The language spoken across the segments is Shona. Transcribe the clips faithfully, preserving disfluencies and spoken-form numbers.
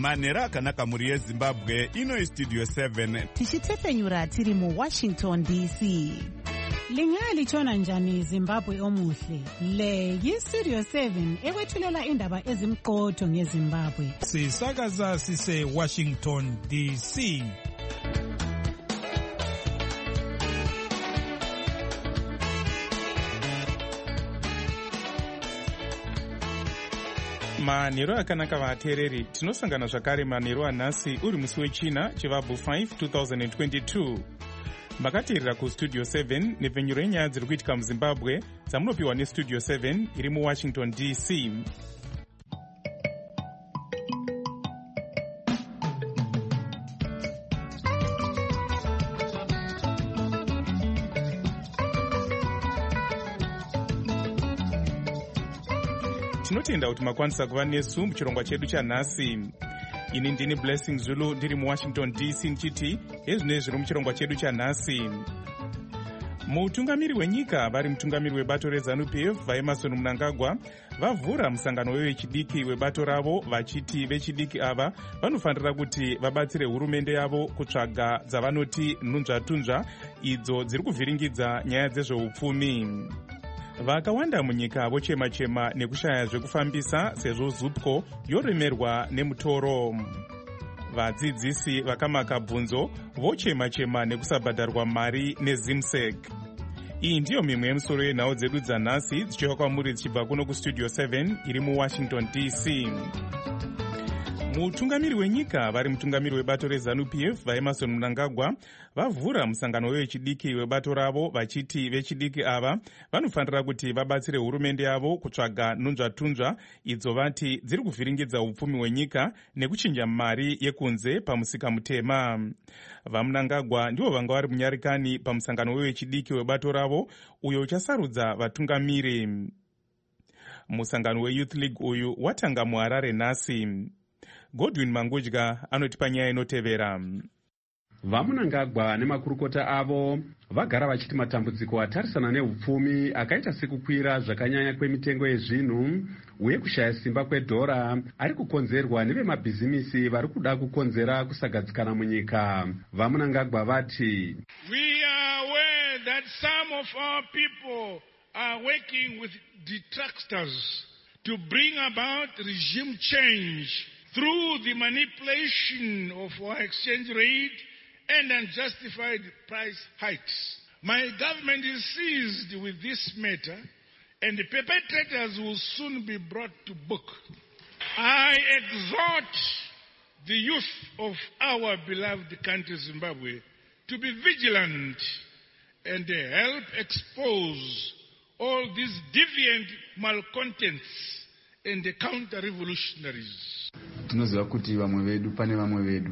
manhero akanaka mhuri yezimbabwe. Ino istudio seven tichitefenyura tiri muwashington D C. Lingalitshona njani Zimbabwe omuhle? Le yistudio seven ekwethulela indaba ezimqotho ngeZimbabwe. Sisakaza sise Washington D C. manhero akanaka vateereri, tinosangana zvakare manhero anhasi uri musi wechina chivabvu five two thousand twenty-two. makateerera kustudio seven nepfenyuro yenyaya dziri kuitika muzimbabwe dzamunopiwa nestudio seven iri muwashington D C. tinotenda kuti makwanisa kuva nesu muchirongwa chedu chanhasi. Ini ndini Blessing Zulu ndiri muwashington D C ndichiti ezvine zviri muchirongwa chedu chanhasi. Mutungamiri wenyika vari mutungamiri webato reZANU P F vaEmmerson Mnangagwa vavhura musangano wevechidiki webato ravo vachiti vechidiki ava vanofanira kuti vabatsire hurumende yavo kutsvaga dzavanoti nhunzvatunzva idzo dziri kuvhiringidza nyaya dzezveupfumi. Vakawanda munyika vochema-chema nekushaya zvekufambisa sezvo ZUPCO yoremerwa nemutoro. Vadzidzisi vakamaka bvunzo vochema-chema nekusabhadharwa mari neZIMSEC. Iyi ndiyo mimwe yemusoro yenhau dzedu dzanhasi dzichiuya kwamuri dzichibva kuno kustudio seven iri muwashington D C. Mutungamiri wenyika vari mutungamiri webato reZANU P F vaEmmerson Mnangagwa vavhura musangano wevechidiki webato ravo vachiti vechidiki ava vanofanira kuti vabatsire hurumende yavo kutsvaga nhunzvatunzva idzo vati dziri kuvhiringidza upfumi hwenyika nekuchinja mari yekunze pamusika mutema. VaMnangagwa ndivo vanga vari munyarikani pamusangano wevechidiki webato ravo uyo uchasarudza vatungamiri. Musangano weYouth League uyu watanga muHarare nhasi. Godwin Mangudya anotipa nyaya inotevera. VaMnangagwa nemakurukota avo vagara vachiti matambudziko atarisana neupfumi akaita sekukwira zvakanyanya kwemitengo yezvinhu uye kushaya simba kwedhora ari kukonzerwa nevemabhizimisi vari kuda kukonzera kusagadzikana munyika. VaMnangagwa vati, We are aware that some of our people are working with detractors to bring about regime change through the manipulation of our exchange rate and unjustified price hikes. My government is seized with this matter and the perpetrators will soon be brought to book. I exhort the youth of our beloved country Zimbabwe to be vigilant and help expose all these deviant malcontents and the counter-revolutionaries. Tinoziva kuti vamwe vedu pane vamwe vedu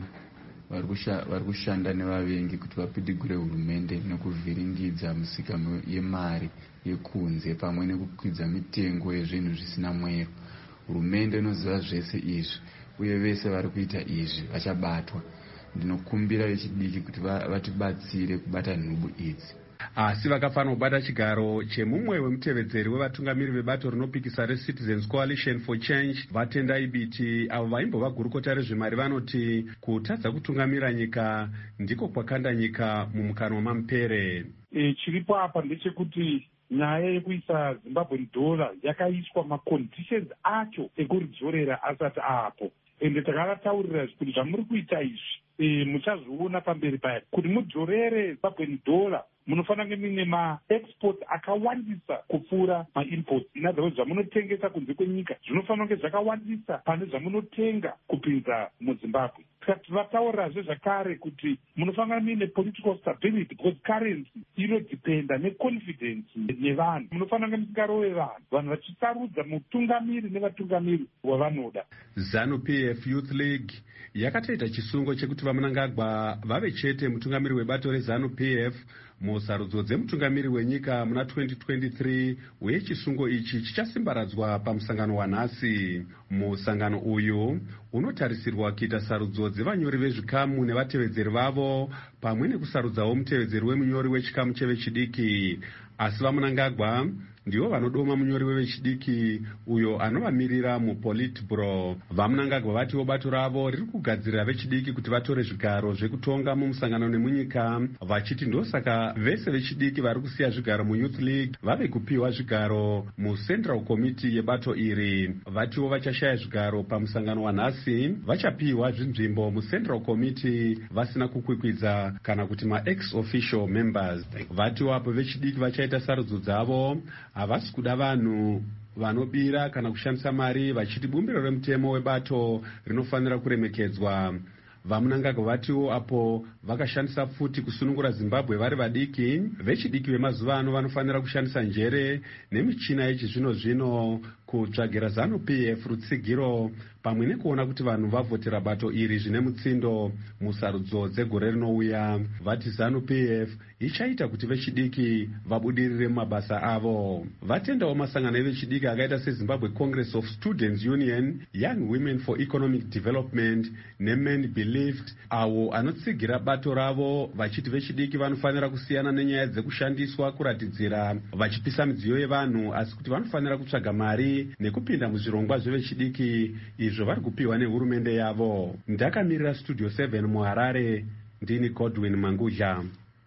vari kushanda nevavengi kuti vapidigure hurumende nekuvhiringidza misika yemari yekunze pamwe nekukwidza mitengo yezvinhu zvisina mwero. Hurumende inoziva zvese izvi uye vese vari kuita izvi vachabatwa. Ndinokumbira vechidiki kuti vatibatsire kubata nhubu idzi. Asi vakafanira kubata chigaro chemumwe wemutevedzeri wevatungamiri vebato rinopikisa reCitizens Coalition for Change vatendai biti avo vaimbova gurukota rezvemari vanoti kutadza kutungamira nyika ndiko kwakanda nyika mumukanwa mamupere. E, chiripo apa ndechekuti nyaya yekuisa Zimbabwe dollar yakaiswa maconditions acho ekuridzorera asati apo. Ende takavataurira kuti zvamuri kuita izvi e, muchazoona pamberi paya kuti mudzorere Zimbabwe dollar munofanira kunge muine maexports akawandisa kupfuura mainports. In other words, zvamunotengesa kunze kwenyika zvinofanira kunge zvakawandisa pane zvamunotenga kupinza muZimbabwe. Tikati vataurazve zvakare kuti munofanira muine political stability because currency inodhipenda neconfidence nevanhu. Munofanira kunge musikarove vanhu vanhu vachisarudza mutungamiri nevatungamiri wavanoda. ZANU P F Youth League yakatoita chisungo chekuti vaMnangagwa vave chete mutungamiri webato reZANU P F musarudzo dzemutungamiri wenyika muna twenty twenty-three uye chisungo ichi chichasimbaradzwa pamusangano wanhasi. Musangano uyu unotarisirwa kuita sarudzo dzevanyori vezvikamu nevatevedzeri vavo pamwe nekusarudzawo mutevedzeri wemunyori wechikamu chevechidiki. Asi vaMnangagwa ndivo vanodoma munyori wevechidiki uyo anovamirira mupolitburo. Vamunangagwa vatiwo bato ravo riri kugadzirira vechidiki kuti vatore zvigaro zvekutonga mumusangano nemunyika, vachiti ndosaka vese vechidiki vari kusiya zvigaro muYouth League vave kupiwa zvigaro muCentral Committee yebato iri. Vatiwo vachashaya zvigaro pamusangano wanhasi vachapiwa zvinzvimbo muCentral Committee vasina kukwikwidza kana kuti ma-ex official members. Vatiwo apo vechidiki vachaita sarudzo dzavo havasi kuda vanhu vanobira kana kushandisa mari, vachiti bumbiro remutemo webato rinofanira kuremekedzwa. Vamunangagwa vatiwo apo vakashandisa futi kusunungura Zimbabwe vari vadiki, vechidiki vemazuva ano vanofanira kushandisa njere nemichina yechizvino zvino kutsvagira ZANU-P F rutsigiro pamwe nekuona kuti vanhu vavhotera bato iri zvine mutsindo musarudzo dzegore rinouya. Vati ZANU-P F ichaita kuti vechidiki vabudirire mumabasa avo. Vatendawo masangano evechidiki akaita seZimbabwe Congress of Students Union, Young Women for Economic Development neMen Believed, awo anotsigira bato ravo vachiti vechidiki vanofanira kusiyana nenyaya dzekushandiswa kuratidzira vachipisa midziyo yevanhu, asi kuti vanofanira kutsvaga mari nekupinda muzvirongwa zvevechidiki izvo vari kupiwa nehurumende yavo. Ndakamirira Studio seven muHarare, ndini Godwin Mangudya.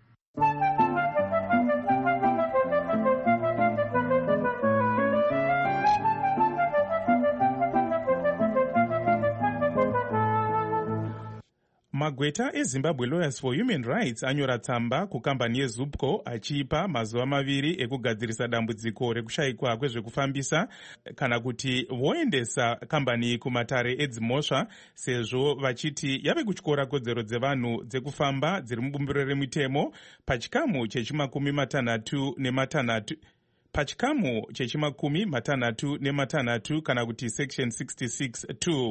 Magweta eZimbabwe Lawyers for Human Rights anyora tsamba kukambani yeZUPCO achipa mazuva maviri ekugadzirisa dambudziko rekushayikwa kwezvekufambisa kana kuti voendesa kambani kumatare edzimhosva, sezvo vachiti yave kutyora kodzero dzevanhu dzekufamba dziri mubumbiro remitemo pachikamu chechimakumi matanhatu nematanhatu pachikamu chechimakumi matanhatu nematanhatu kana kuti section sixty-six two.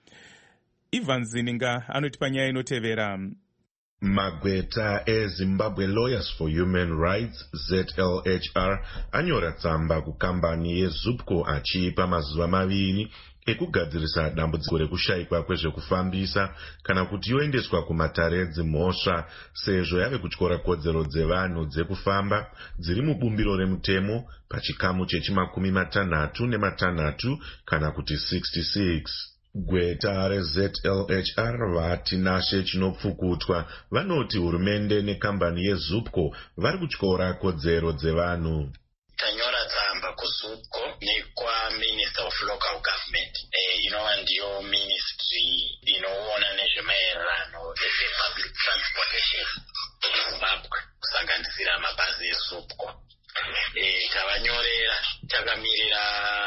Ivan Zininga anoti panyaya inotevera. Magweta eZimbabwe Lawyers for Human Rights Z L H R anyora tsamba kukambani yeZUPCO achipa mazuva maviri ekugadzirisa dambudziko rekushayikwa kwezvekufambisa kana kuti yoendeswa kumatare edzimhosva, sezvo yave kutyora kodzero dzevanhu dzekufamba dziri mubumbiro remutemo pachikamu chechimakumi matanhatu nematanhatu kana kuti sixty-six. Gweta reZ L H R vati Nashe Chinopfukutwa vanoti hurumende nekambani yeZUPCO vari kutyora kodzero dzevanhu. Tanyora tsamba kuZUPCO nekwa Minister of Local Government eh, inova ndiyo ministry inoona nezvemaererano ezvepublic transportation eZimbabwe kusanganisira mabhazi eZUPCO. Eh, tavanyorera takamirira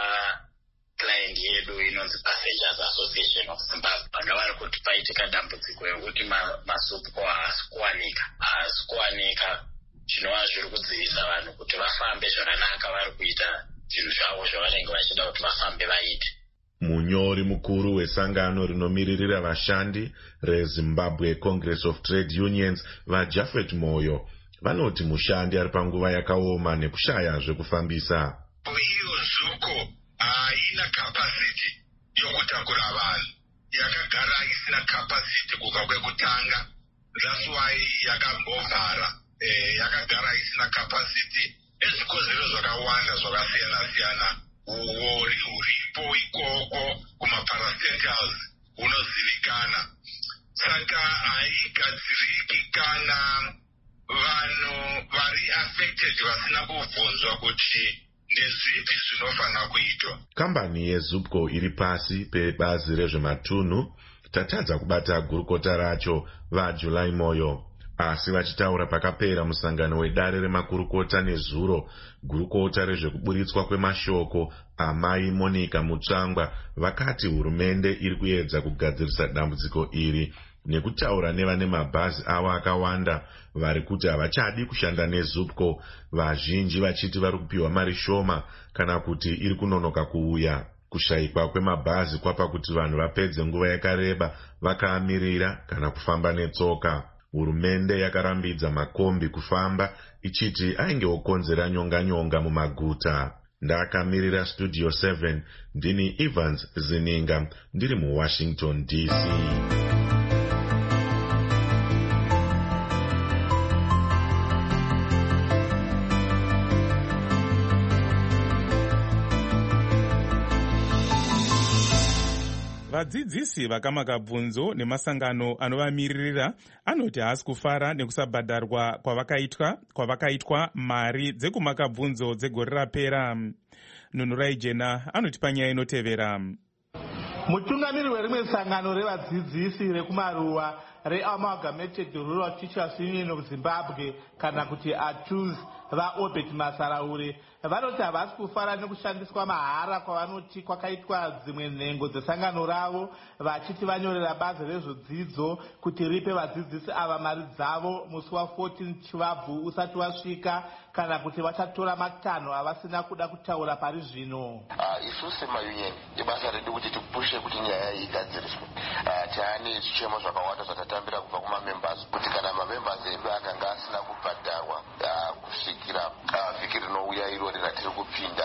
client yedu inonzi Passengers Association of Zimbabwe. Vanga vari kuti paitika dambudziko yekuti maZUPCO haasi kuwanika haasi kuwanika zvinova zviri kudzivisa vanhu kuti vafambe zvakanaka vari kuita zvinhu zvavo zvavanenge vachida kuti vafambe vaite. Munyori mukuru wesangano rinomiririra vashandi reZimbabwe Congress of Trade Unions vaJapheth Moyo vanoti mushandi ari panguva yakaoma nekushaya zvekufambisa. Iyo ZUPCO haina capacity yokutakura vanhu, yakagara isina capacity kubva kwekutanga. That's why yakambovhara, eh, yakagara isina capacity. Ezvikozero zvakawanda zvakasiyana siyana uori huripo ikoko kumaparastatals hunozivikana. Saka haigadziriki kana vanhu vari affected vasina kubvunzwa kuti ndezvipi zvinofanira kuitwa. Kambani yeZUPCO iri pasi pebazi rezvematunhu tatadza kubata gurukota racho vaJulai Moyo, asi vachitaura pakapera musangano wedare remakurukota nezuro, gurukota rezvekuburitswa kwemashoko amai Monica Mutsvangwa vakati hurumende iri kuedza kugadzirisa dambudziko iri nekutaura nevane mabhazi avo akawanda vari kuti havachadi kushanda neZUPCO, vazhinji vachiti vari kupiwa mari shoma kana kuti iri kunonoka kuuya. Kushayikwa kwemabhazi kwapa kuti vanhu vapedze nguva yakareba vakaamirira kana kufamba netsoka. Hurumende yakarambidza makombi kufamba ichiti ainge okonzera nyonga-nyonga mumaguta. Ndakamirira Studio seven, ndini Evans Zininga, ndiri muWashington D C. vadzidzisi vakamaka bvunzo nemasangano anovamiririra anoti haasi kufara nekusabhadharwa kwavakaitwa kwavakaitwa mari dzekumaka bvunzo dzegore rapera. Nunurai Jena anoti panyaya inotevera. Mutungamiri werimwe sangano revadzidzisi rekumaruwa reAmalgamated Rural Teachers Union of Zimbabwe kana kuti A T U Z vaObert Masaraure vanoti havasi kufara nekushandiswa mahara kwavanoti kwakaitwa dzimwe nhengo dzesangano ravo, vachiti vanyorera bazi rezvodzidzo kuti ripe vadzidzisi ava mari dzavo musi wa14 Chivabvu usati wasvika, kana kuti vachatora matanho avasina kuda kutaura pari zvino. Isu semayunion ibasa redu kuti tipushe kuti nyaya iyi igadziriswe. Taane zvichemo zvakawanda zvatatambira kubva kumamembers kuti kana mamembers edu akanga asina kubhadharwa kusvikira vhiki rinouya iro ratiri kupinda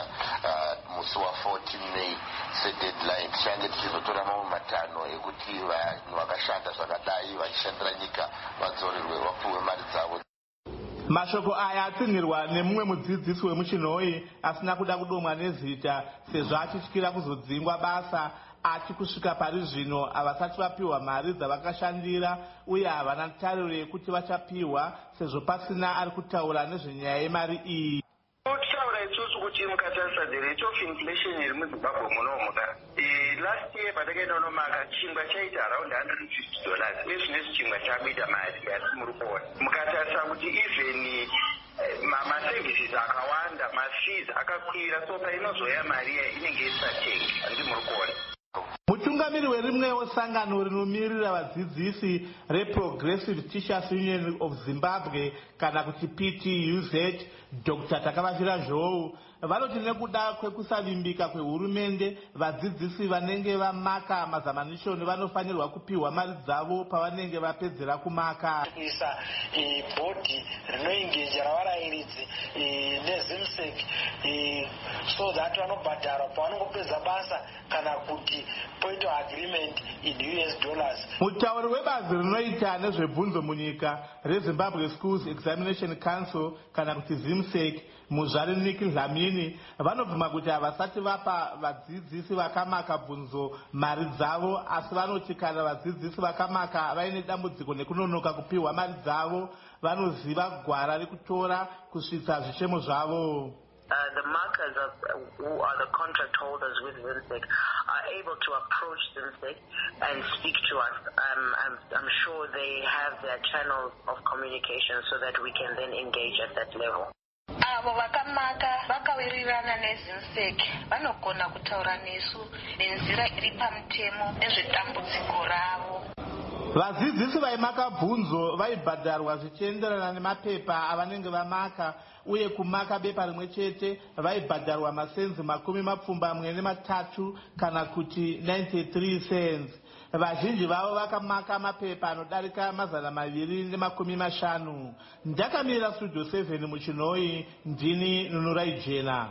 musi wa14 May sedeadline, tichange tichizotora mamwe matanho ekuti vanhu vakashanda zvakadai vachishandira nyika vadzorerwe vapuwe mari dzavo. Mashoko aya atsinhirwa nemumwe mudzidzisi wemuchinhoi asina kuda kudomwa nezita sezvo achityira kuzodzingwa basa ati kusvika pari zvino havasati vapiwa mari dzavakashandira uye havana tariro yekuti vachapiwa sezvo pasina ari kutaura nezvenyaya yemari iyi. Kutaura isusu kuti mukatarisa the rate of inflation iri muZimbabwe munomu da last year patakaenda unomaka chingwa chaita around one hundred fifty dollars uye zvinezvi chingwa chakuita mari asi muri kuona mukatarisa kuti even maservices akawanda mafees akakwira so painozoya mari inenge isatengi handi muri kuona. Mutungamiri werimwewo sangano rinomirira vadzidzisi reProgressive Teachers Union of Zimbabwe kana kuti P T U Z Doctor Takavashira Zhou vanoti nekuda kwekusavimbika kwehurumende vadzidzisi vanenge vamaka mazamanishoni vanofanirwa kupiwa mari dzavo pavanenge vapedzera kumaka. Isa bhodhi rinoengeja ravarairidzi nezimsec so that vanobhadharwa pavanongopedza basa kana kuti point of agreement in U S dollars. Mutauri webazi rinoita nezvebvunzo munyika reZimbabwe Schools Examination Council kana kuti zimsec Muzvare Nick Dlamini vanobvuma kuti havasati vapa vadzidzisi vakamaka bvunzo mari dzavo, asi vanoti kana vadzidzisi vakamaka vaine dambudziko nekunonoka kupiwa mari dzavo vanoziva gwara rekutora kusvitsa zvichemo zvavo. Uh, the markers of, uh, who are the contract holders with ZimSec are able to approach ZimSec and speak to us. Um, I'm, I'm sure they have their channels of communication so that we can then engage at that level. Avo vakamaka vakawirirana nezimsec vanogona kutaura nesu nenzira iri pamutemo nezvedambudziko ravo. Vadzidzisi vaimaka bvunzo vaibhadharwa zvichienderana nemapepa avanenge vamaka uye kumaka bepa rimwe chete vaibhadharwa masenzi makumi mapfumbamwe nematatu kana kuti ninety-three cents. Vazhinji vavo vakamaka mapepa anodarika mazana maviri nemakumi mashanu. Ndakamira studio seven muchinhoi, ndini Nunurai Jena.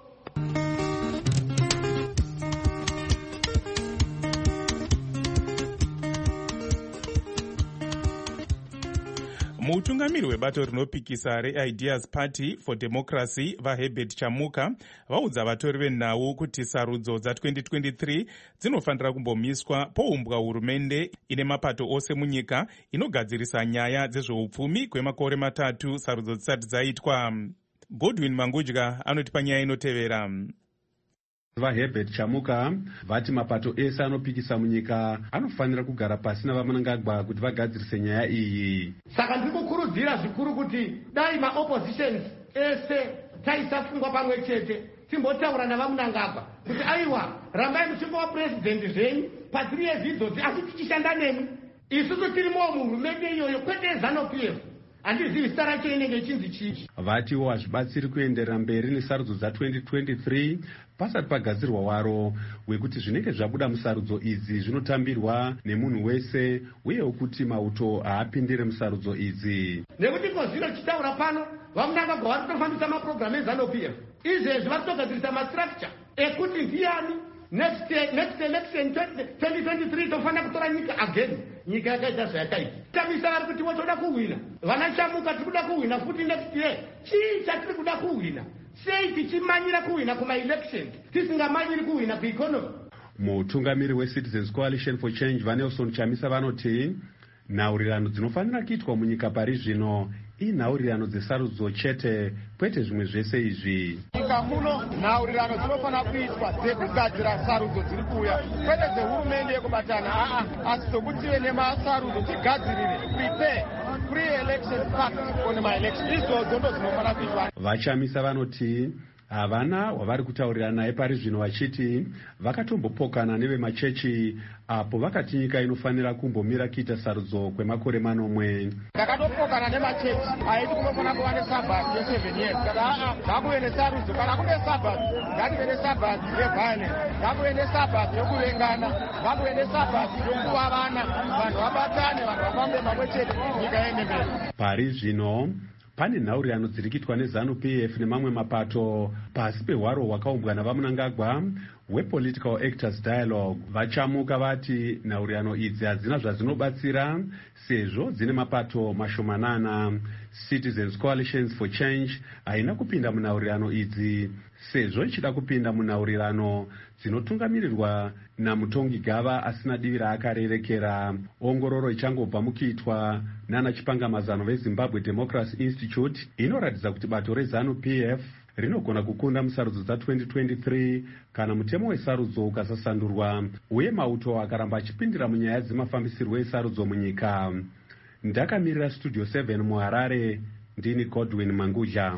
Mutungamiri webato rinopikisa reIdeas Party for Democracy vaHerbert Chamuka vaudza vatori venhau kuti sarudzo dza-twenty twenty-three dzinofanira kumbomiswa poumbwa hurumende ine mapato ose munyika inogadzirisa nyaya dzezveupfumi kwemakore matatu sarudzo dzisati dzaitwa. Godwin Mangudya anoti panyaya inotevera. VaHerbert Chamuka vati mapato ese anopikisa munyika anofanira kugara pasi navaManangagwa kuti vagadzirise nyaya iyi. Saka ndikukurudzira zvikuru kuti dai maoppositions ese taisafungwa pamwe chete timbotaura navaManangagwa kuti aiwa rambai muchimbowa president zvenyu patiri yezvidzodzi asi tichishanda nemi isusu tirimo muhurumende iyoyo kwete ZANU-P F. Handizivi zita racho inenge ichinzi chii. Vatiwo hazvibatsiri kuenderera mberi nesarudzo dza-twenty twenty-three pasati pagadzirwa waro wekuti zvinenge zvabuda musarudzo idzi zvinotambirwa nemunhu wese uyewo kuti mauto haapindire musarudzo idzi. Nekuti kozvino tichitaura pano vaManangagwa vari kutofambisa mapurogiramu eZANU-P F. Izvezvi vari kutogadzirisa mastructure ekuti ndiani next next election twenty twenty-three tofanira kutora nyika again. Nyika yakaita zvayakaita tamisa vari kuti votoda kuhwina vana Chamuka tiri kuda kuhwina futi next year. Chii chatiri kuda kuhwina? Sei tichimanyira kuhwina kumaelection tisingamanyiri kuhwina kueconomy? mutungamiri weCitizens Coalition for Change Vanelson Chamisa vanoti nhaurirano dzinofanira kuitwa munyika pari zvino inhaurirano dzesarudzo chete, kwete zvimwe zvese izvi. Nyika muno nhaurirano dzinofanira kuitwa dzekugadzira sarudzo dziri kuuya, kwete dzehurumende yekubatana, aa, asi dzokutive nemasarudzo tigadzirire prepare pre-election pact on my election. Izvodzo ndo dzinofanira kuitwa. Vachamisa vanoti havana wavari kutaurira naye pari zvino, vachiti vakatombopokana nevemachechi apo vakati nyika inofanira kumbomira kuita sarudzo kwemakore manomwe. Takatopokana nemachechi aiti kunofanira kuva nesabhati yeseven years. Kada aa ngakuve nesarudzo, kana kune sabhati ngative nesabhati yeviolence, ngakuve nesabhati yokuvengana, ngakuve nesabhati yokuva vana, vanhu vabatane, vanhu vafambe pamwe chete, nyika iende mberi. Pari zvino pane nhaurirano dziri kuitwa neZANU-P F nemamwe mapato pasi pehwaro hwakaumbwa navamunangagwa wePolitical Actors Dialogue. Vachamuka vati nhaurirano idzi hadzina zvadzinobatsira sezvo dzine mapato mashomanana. Citizens Coalitions for Change haina kupinda munhaurirano idzi sezvo ichida kupinda munhaurirano dzinotungamirirwa namutongi gava asina divi raakarerekera. Ongororo ichangobva mukuitwa nana chipangamazano veZimbabwe Democracy Institute inoratidza kuti bato reZANU-P F rinogona kukunda musarudzo dza-twenty twenty-three kana mutemo wesarudzo ukasasandurwa uye mauto akaramba achipindira munyaya dzemafambisirwo esarudzo munyika. Ndakamirira Studio seven muHarare, ndini Godwin Manguja.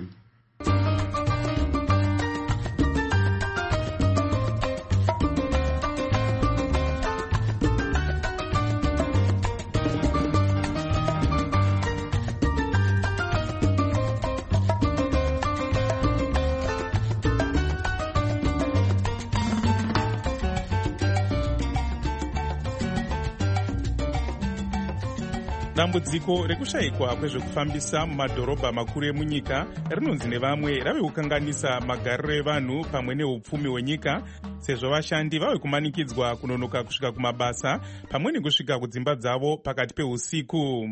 Dambudziko rekushayikwa kwezvekufambisa mumadhorobha makuru emunyika rinonzi nevamwe rave kukanganisa magariro evanhu pamwe neupfumi hwenyika, sezvo vashandi vave kumanikidzwa kunonoka kusvika kumabasa pamwe nekusvika kudzimba dzavo pakati peusiku.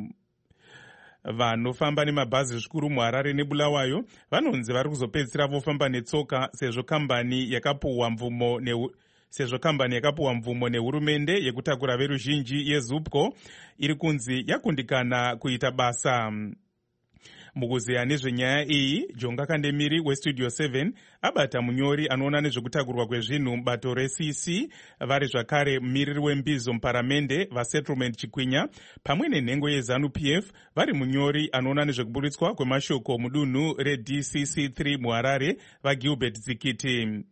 Vanofamba nemabhazi zvikuru muHarare neBulawayo vanonzi vari kuzopedzisira vofamba netsoka sezvo kambani yakapuhwa mvumo ne sezvo kambani yakapuhwa mvumo nehurumende yekutakura veruzhinji yeZUPCO iri kunzi yakundikana kuita basa. Mukuzeya nezvenyaya iyi, Jonga Kandemiri weStudio seven abata munyori anoona nezvekutakurwa kwezvinhu mubato reC C, vari zvakare mumiriri wembizo muparamende vaSettlement Chikwinya, pamwe nenhengo yeZANU-P F vari munyori anoona nezvekuburitswa kwemashoko mudunhu reD C C three muHarare vaGilbert Zikiti.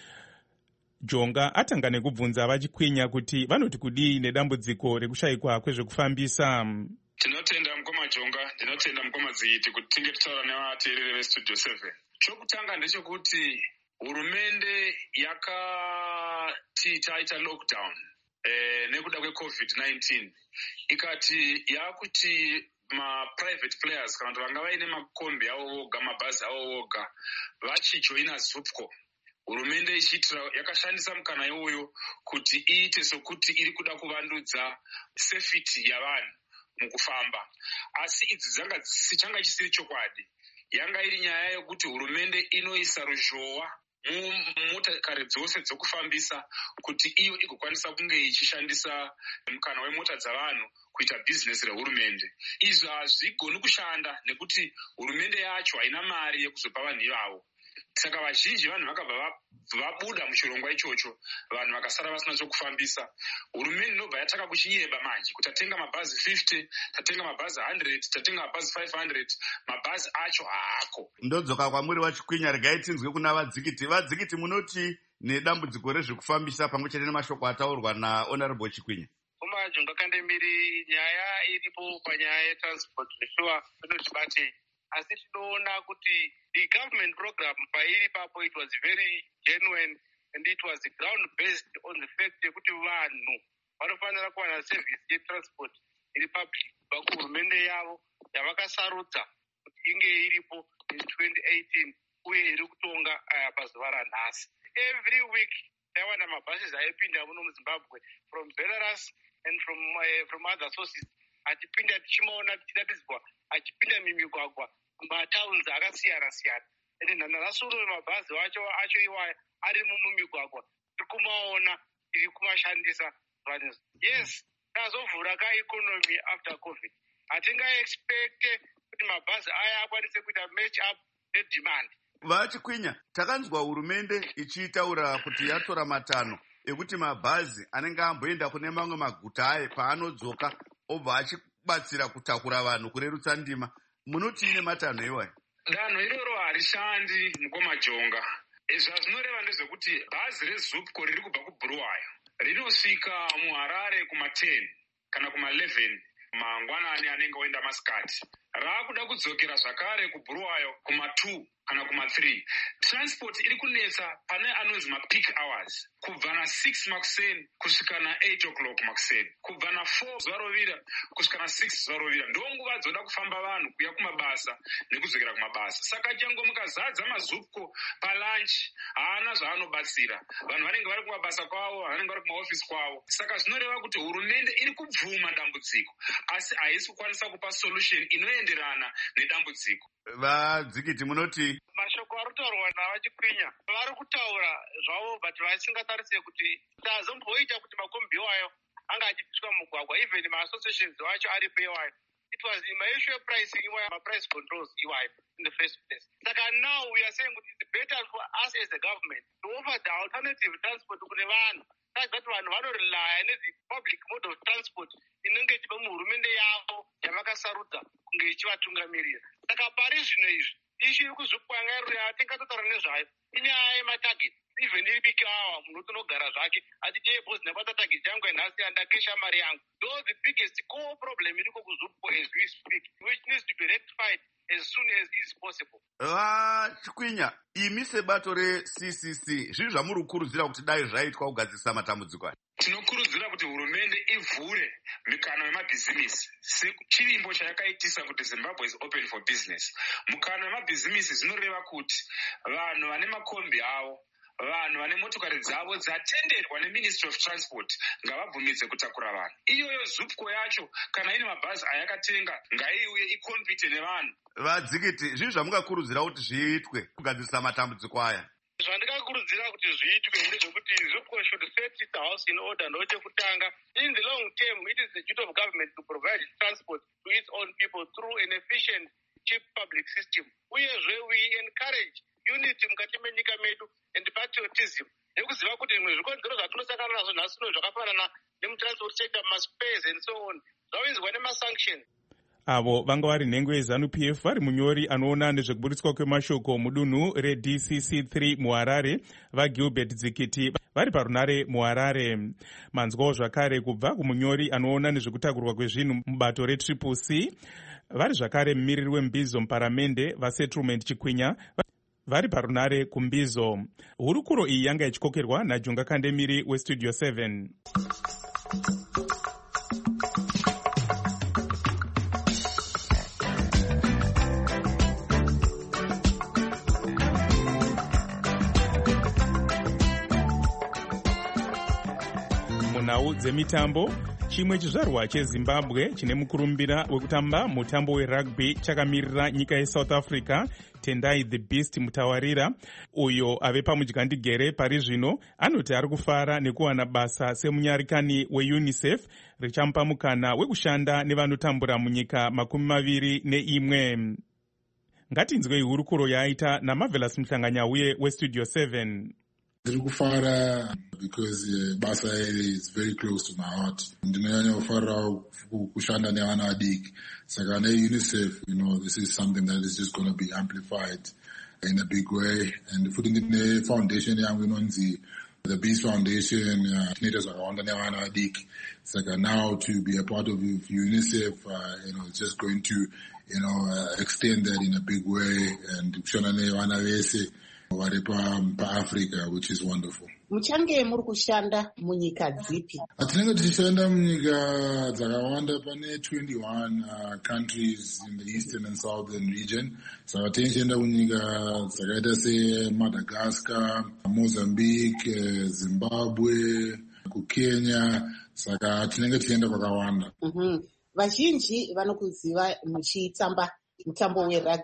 Jonga atanga nekubvunza vachikwinya kuti vanoti kudii nedambudziko rekushayikwa kwezvekufambisa. Tinotenda mukoma Jonga, ndinotenda mukoma Zikiti kuti tinge tichitaura nevateereri veStudio seven. Chokutanga ndechekuti hurumende yakati taita lockdown eh, nekuda kweCovid nineteen ikati yakuti ma-private players kana kuti vanga vaine makombi avo voga, mabhazi avo voga vachijoina ZUPCO. Hurumende ichiitira yakashandisa mukana iwoyo kuti iite sokuti iri kuda kuvandudza safety yavanhu mukufamba, asi idzi dzanga dzisichanga chisiri chokwadi. Yanga iri nyaya yokuti hurumende inoisa ruzhowa mumotokari dzose dzokufambisa kuti iyo igokwanisa kunge ichishandisa mukana wemota dzavanhu kuita bhizinesi rehurumende. Izvi hazvigoni kushanda nekuti hurumende yacho haina mari yekuzopa vanhu ivavo. Saka vazhinji vanhu vakabva vabuda muchirongwa ichocho, vanhu vakasara vasina chokufambisa. Hurumende inobva yataka kuchinyeba manje kuti tatenga mabhazi fifty, tatenga mabhazi one hundred, tatenga mabhazi five hundred, mabhazi acho haako. Ndodzoka kwamuri vachikwinya, regai tinzwe kuna vadzikiti. Vadzikiti, munoti nedambudziko rezvekufambisa pamwe chete nemashoko ataurwa naHonorable Chikwinya. Koma Jonga Kandemiri, nyaya iripo panyaya yetransport neshuwa inotibate. Asi tinoona kuti the government program pairi papo it was very genuine and it was ground based on the fact yekuti vanhu vanofanira kuwana service yetransport iri public kubva kuhurumende yavo yavakasarudza kuti inge iripo in twenty eighteen uye iri kutonga uh, pazuva ranhasi. Every week taiwana mabhasis aipinda muno muZimbabwe from Belarus and from uh, from other sources achipinda tichimaona tichidatidzwa achipinda mimigwagwa matowns akasiyana siyana. Ende nhanharasono mabhazi wacho acho iwaya ari mumigwagwa tikumaona tiri kumashandisa vanhu. Yes, tazovhura kaeconomy after covid. Hatingaexpecte kuti mabhazi aya akwanise kuita match up nedemand. Vachikwinya, takanzwa hurumende ichitaura kuti yatora matanho ekuti mabhazi anenge amboenda kune mamwe maguta aye paanodzoka obva achibatsira kutakura vanhu kurerutsa ndima. Munoti ine matanho iwayo? Danho iroro harishandi mukomajonga. Zvazvinoreva ndezvekuti bhazi rezupco riri kubva kubhuruwayo rinosvika muharare kuma ten kana kuma eleven mangwanani anenge oenda masikati. Raakuda kudzokera zvakare kubhuruwayo kuma two kana kuma three. Transport iri kunetsa pane anonzi mapeak hours kubva na six makuseni kusvika na eight o'clock makuseni, kubva na four zuva rovira kusvika na six zuva rovira. Ndonguva dzoda kufamba vanhu kuya kumabasa nekudzokera kumabasa. Saka chango mukazadza mazupco palunch haana zvaanobatsira. Vanhu vanenge vari kumabasa kwavo, vanenge vari kumaofisi kwavo. Saka zvinoreva kuti hurumende iri kubvuma dambudziko asi haisi kukwanisa kupa solution inoenderana nedambudziko. Vadzikiti munoti? Mashoko ari kutaurwa navachikwinya vari kutaura zvavo but vasingatarise kuti tazomboita kuti makombi iwayo anga achipiswa mugwagwa, even maassociations wacho aripo iwayo. It was maissue pricing iwayo, ma-price controls iwayo in the first place. Saka now we are saying that it's better for us as the government to offer the alternative transport kune vanhu. That's that vanhu vanorely nezi public mode of transport inenge ichibva muhurumende yavo yavakasarudza kunge ichivatungamirira. Saka pari zvino izvi ishi iri kuzvikwangayirira tingatotaura nezvayo inyaya yematarget. Even iri biki awa munhu unogara zvake atiti yebo zinabata target yangu yanhasi andakesha mari yangu. Though the biggest core problem iriko kuzupco as we speak, which needs to be rectified as soon as is possible. Vachikwinya, imi sebato re-C C C zvii zvamuri kukurudzira kuti dai zvaitwa kugadzirisa matambudziko aya? Tinokurudzira kuti hurumende ivhure mikana yemabhizimisi sechivimbo chayakaitisa kuti Zimbabwe is open for business. Mukana wemabhizimisi zvinoreva kuti vanhu vane makombi avo, vanhu vane motokari dzavo dzatenderwa neMinistry of Transport ngavabvumidze kutakura vanhu. Iyoyo zupco yacho kana ine mabhazi ayakatenga ngaiuye ikompite nevanhu. Vadzikiti, zvii zvamungakurudzira kuti zviitwe kugadzirisa matambudziko aya? Zvandikakurudzira kuti zviitwe ndezvekuti zupco should set its house in order ndochekutanga. In the long term, it is the duty of government to provide transport to its own people through an efficient, cheap public system. Uyezve we encourage unity mukati menyika medu and patriotism. Nekuziva kuti zvimwe zvikonzero zvatinosangana nazvo nhasi zvino zvakafanana nemutransport sector, maspares and so on, zvawinzwa nemasanctions. Avo vanga vari nhengo yeZANU-P F vari munyori anoona nezvekuburitswa kwemashoko mudunhu re-D C C three muHarare vaGilbert Dzikiti vari parunare muHarare. Manzwawo zvakare kubva kumunyori anoona nezvekutakurwa kwezvinhu mubato re-Triple C vari zvakare mumiriri wembizo muparamende vaSettlement Chikwinya vari parunare kumbizo. Hurukuro iyi yanga ichikokerwa naJunga Kandemiri weStudio seven. Munhau dzemitambo, chimwe chizvarwa cheZimbabwe chine mukurumbira wekutamba mutambo werugby chakamirira nyika yeSouth Africa, Tendai the Beast Mutawarira, uyo ave pamudyandigere pari zvino, anoti ari kufara nekuwana basa semunyarikani weUNICEF richamupa mukana wekushanda nevanotambura munyika makumi maviri neimwe. Ngatinzwei hurukuro yaaita naMarvelous Mhlanganyauye weStudio seven. Ndiri kufara because uh, basa is very close to my heart. Ndinonyanya kufara kushanda nevana vadiki. Saka neUNICEF, you know, this is something that is just going to be amplified in a big way. And futhi ndine foundation yangu inonzi the Beast Foundation, tinoita zvakawanda nevana vadiki. Saka now to be a part of UNICEF, uh, you know, it's just going to, you know, uh, extend that in a big way and kushanda nevana vese vari paAfrica, which is wonderful. Muchange muri kushanda munyika dzipi? Tinenge tichishanda munyika dzakawanda, pane twenty-one uh, countries in the eastern and southern region. Saka tichishanda munyika dzakaita seMadagascar, Mozambique, uh, Zimbabwe, kuKenya. Saka tinenge tichienda kwakawanda. Mhm. Vazhinji vanokuziva muchitamba mutambo werugby.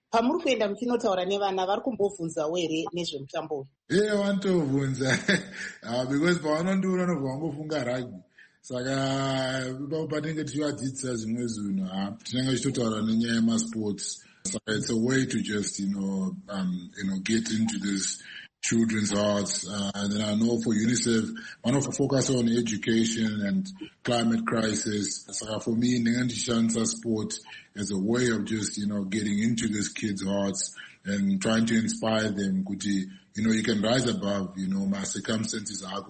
pamuri kuenda muchinotaura nevana vari kumbobvunzawo here nezvemutambo uyu? Iye vanotovhunza because pavanondiona nobva vangofunga rugby, saka patinenge tichivadzidzisa zvimwe zvinhu tinenge tichitotaura nenyaya yemasports. Saka it's a way to just, you know, um, you know, get into this children's hearts. Uh, and then I know for UNICEF, one of the focus on education and climate crisis. So for me, Nengandishansa sport is a way of just, you know, getting into these kids' hearts and trying to inspire them. You know, you can rise above, you know, my circumstances are,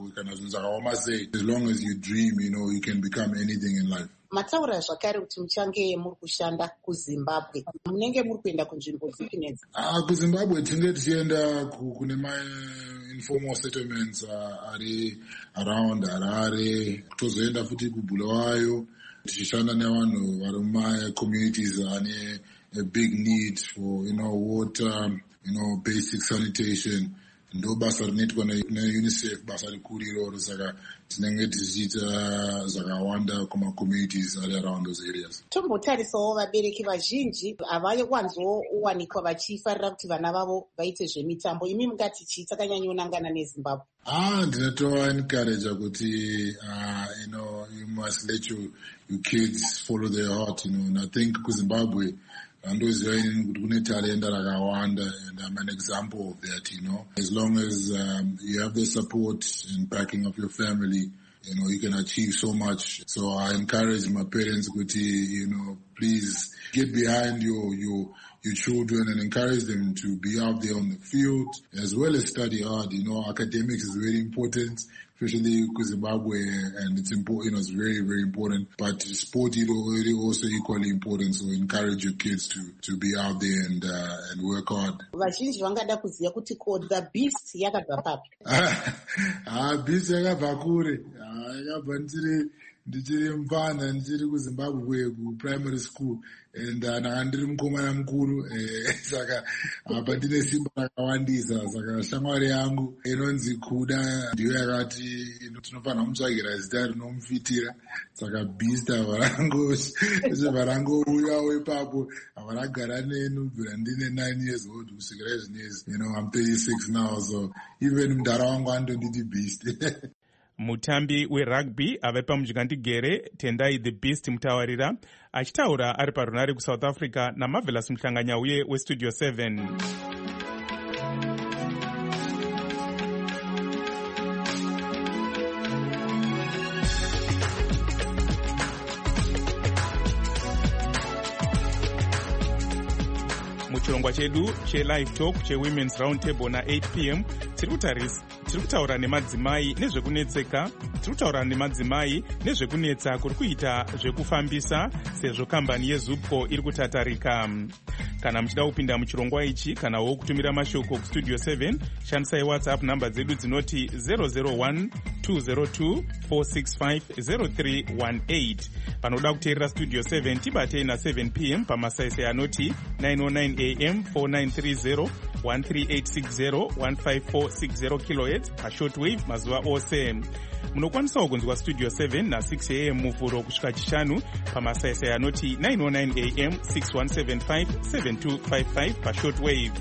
as long as you dream, you know, you can become anything in life. Mataura zvakare kuti muchange muri kushanda kuZimbabwe. Munenge muri kuenda kunzvimbo dzipi nedzi? Ah, kuZimbabwe tinenge tichienda kune ma informal settlements uh, ari around Harare, kutozoenda futi kuBulawayo, tichishanda nevanhu vari muma communities ane a big need for, you know, water, you know, basic sanitation. Ndo basa rinoitwa neUNICEF, basa rikuru iroro, saka tinenge tichiita zvakawanda kuma-communities ari around those areas. Tombotarisawo vabereki vazhinji havawanzowanikwa vachifarira kuti vana vavo vaite zvemitambo. Imi mungati chii takanyanyonangana neZimbabwe? Ah, ndinotova encourage kuti uh, you know, you must let your, your kids follow their heart, you know, and I think kuZimbabwe andoziva inini kuti kune talenda rakawanda, and I'm an example of that, you know. As long as um, you have the support and backing of your family, you know, you can achieve so much. So I encourage my parents kuti, you know, please get behind your your your children and encourage them to be out there on the field as well as study hard. You know, academics is very important, especially because Zimbabwe, and it's important, you know, it's very, very important. But sport is also equally important. So encourage your kids to to be out there and uh, and work hard. Vazhinji vangada kuziva kuti ko the beast yakabva papi? Ah, beast yakabva kure. Ah, yakabva ndiri ndichiri mupana ndichiri kuZimbabwe kuprimary school, and ndanga ndiri mukomana mukuru, saka apa ndine simba rakawandisa. Saka shamwari yangu inonzi Kuda ndiyo yakati tinofanira kumutsvagira zita rinomufitira, saka beast avarango varangouyawo ipapo avaragara neni kubvira ndine nine years old kusvikira izvinezvi. You know, I'm thirty-six now, so even mudhara wangu andonditi beast. Mutambi werugby ave pamujingandigere Tendai the Beast mutawarira achitaura ari parunare kuSouth Africa naMarvelous Mhlanganyauye weStudio seven. Muchirongwa chedu che-live talk che-women's round table na-eight p m tiri kutaura nemadzimai nezvekunetseka tiri kutaura nemadzimai nezvekunetsa kuri kuita zvekufambisa sezvo kambani yeZupco iri kutatarika. Kana muchida kupinda muchirongwa ichi kanawo kutumira mashoko kuStudio seven, shandisai WhatsApp namba dzedu dzinoti zero zero one two zero two four six five zero three one eight. Panoda kuteerera Studio seven tibatei na seven p m pamasaisai anoti nine oh nine a m four nine three zero one three eight six zero one five four six zero kilohertz pashortwave mazuva ose. Munokwanisawo kunzwa Studio seven na six a m muvhuro kusvika chishanu pamasaisai anoti nine oh nine a m six one seven five seven two five five pashortwave.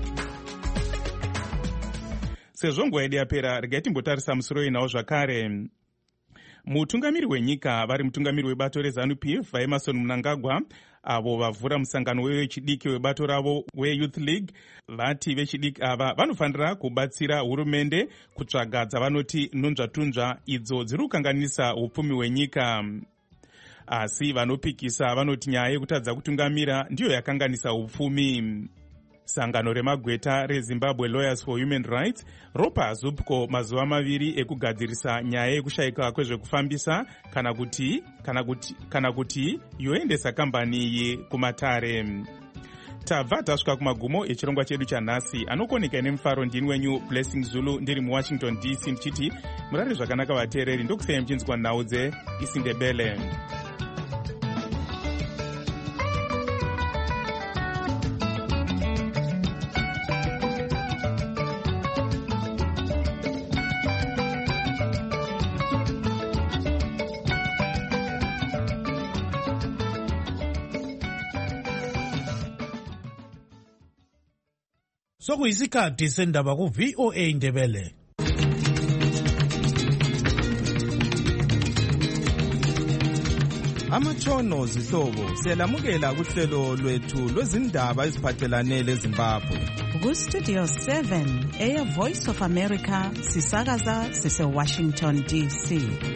Sezvo nguva yedu yapera, regai timbotarisa musoro inawo zvakare. Mutungamiri wenyika vari mutungamiri webato reZANU P F vaEmmerson Mnangagwa avo vavhura musangano wechidiki webato ravo weYouth League vati vechidiki ava vanofanira kubatsira hurumende kutsvaga dzavanoti nunzvatunzva idzo dziri kukanganisa upfumi hwenyika. Asi vanopikisa vanoti nyaya yekutadza kutungamira ndiyo yakanganisa upfumi. Sangano remagweta reZimbabwe Lawyers for Human Rights ropa Zupco mazuva maviri ekugadzirisa nyaya yekushayika kwezvekufambisa kana kuti kana kuti kana kuti yoendesa kambani iyi kumatare. Tabva tasvika kumagumo echirongwa chedu chanhasi. Anokoneka nemufaro ndini wenyu Blessing Zulu ndiri muWashington D C ndichiti murare zvakanaka vateereri, ndokusiyai muchinzwa nhau dzeIsindebele. Sokuyisikhathi sendaba ku V O A Ndebele. Amatshono zihlobo siyalamukela kuhlelo lwethu lwezindaba eziphathelane leZimbabwe. Ku Studio seven, Air Voice of America, sisakaza sise Washington D C.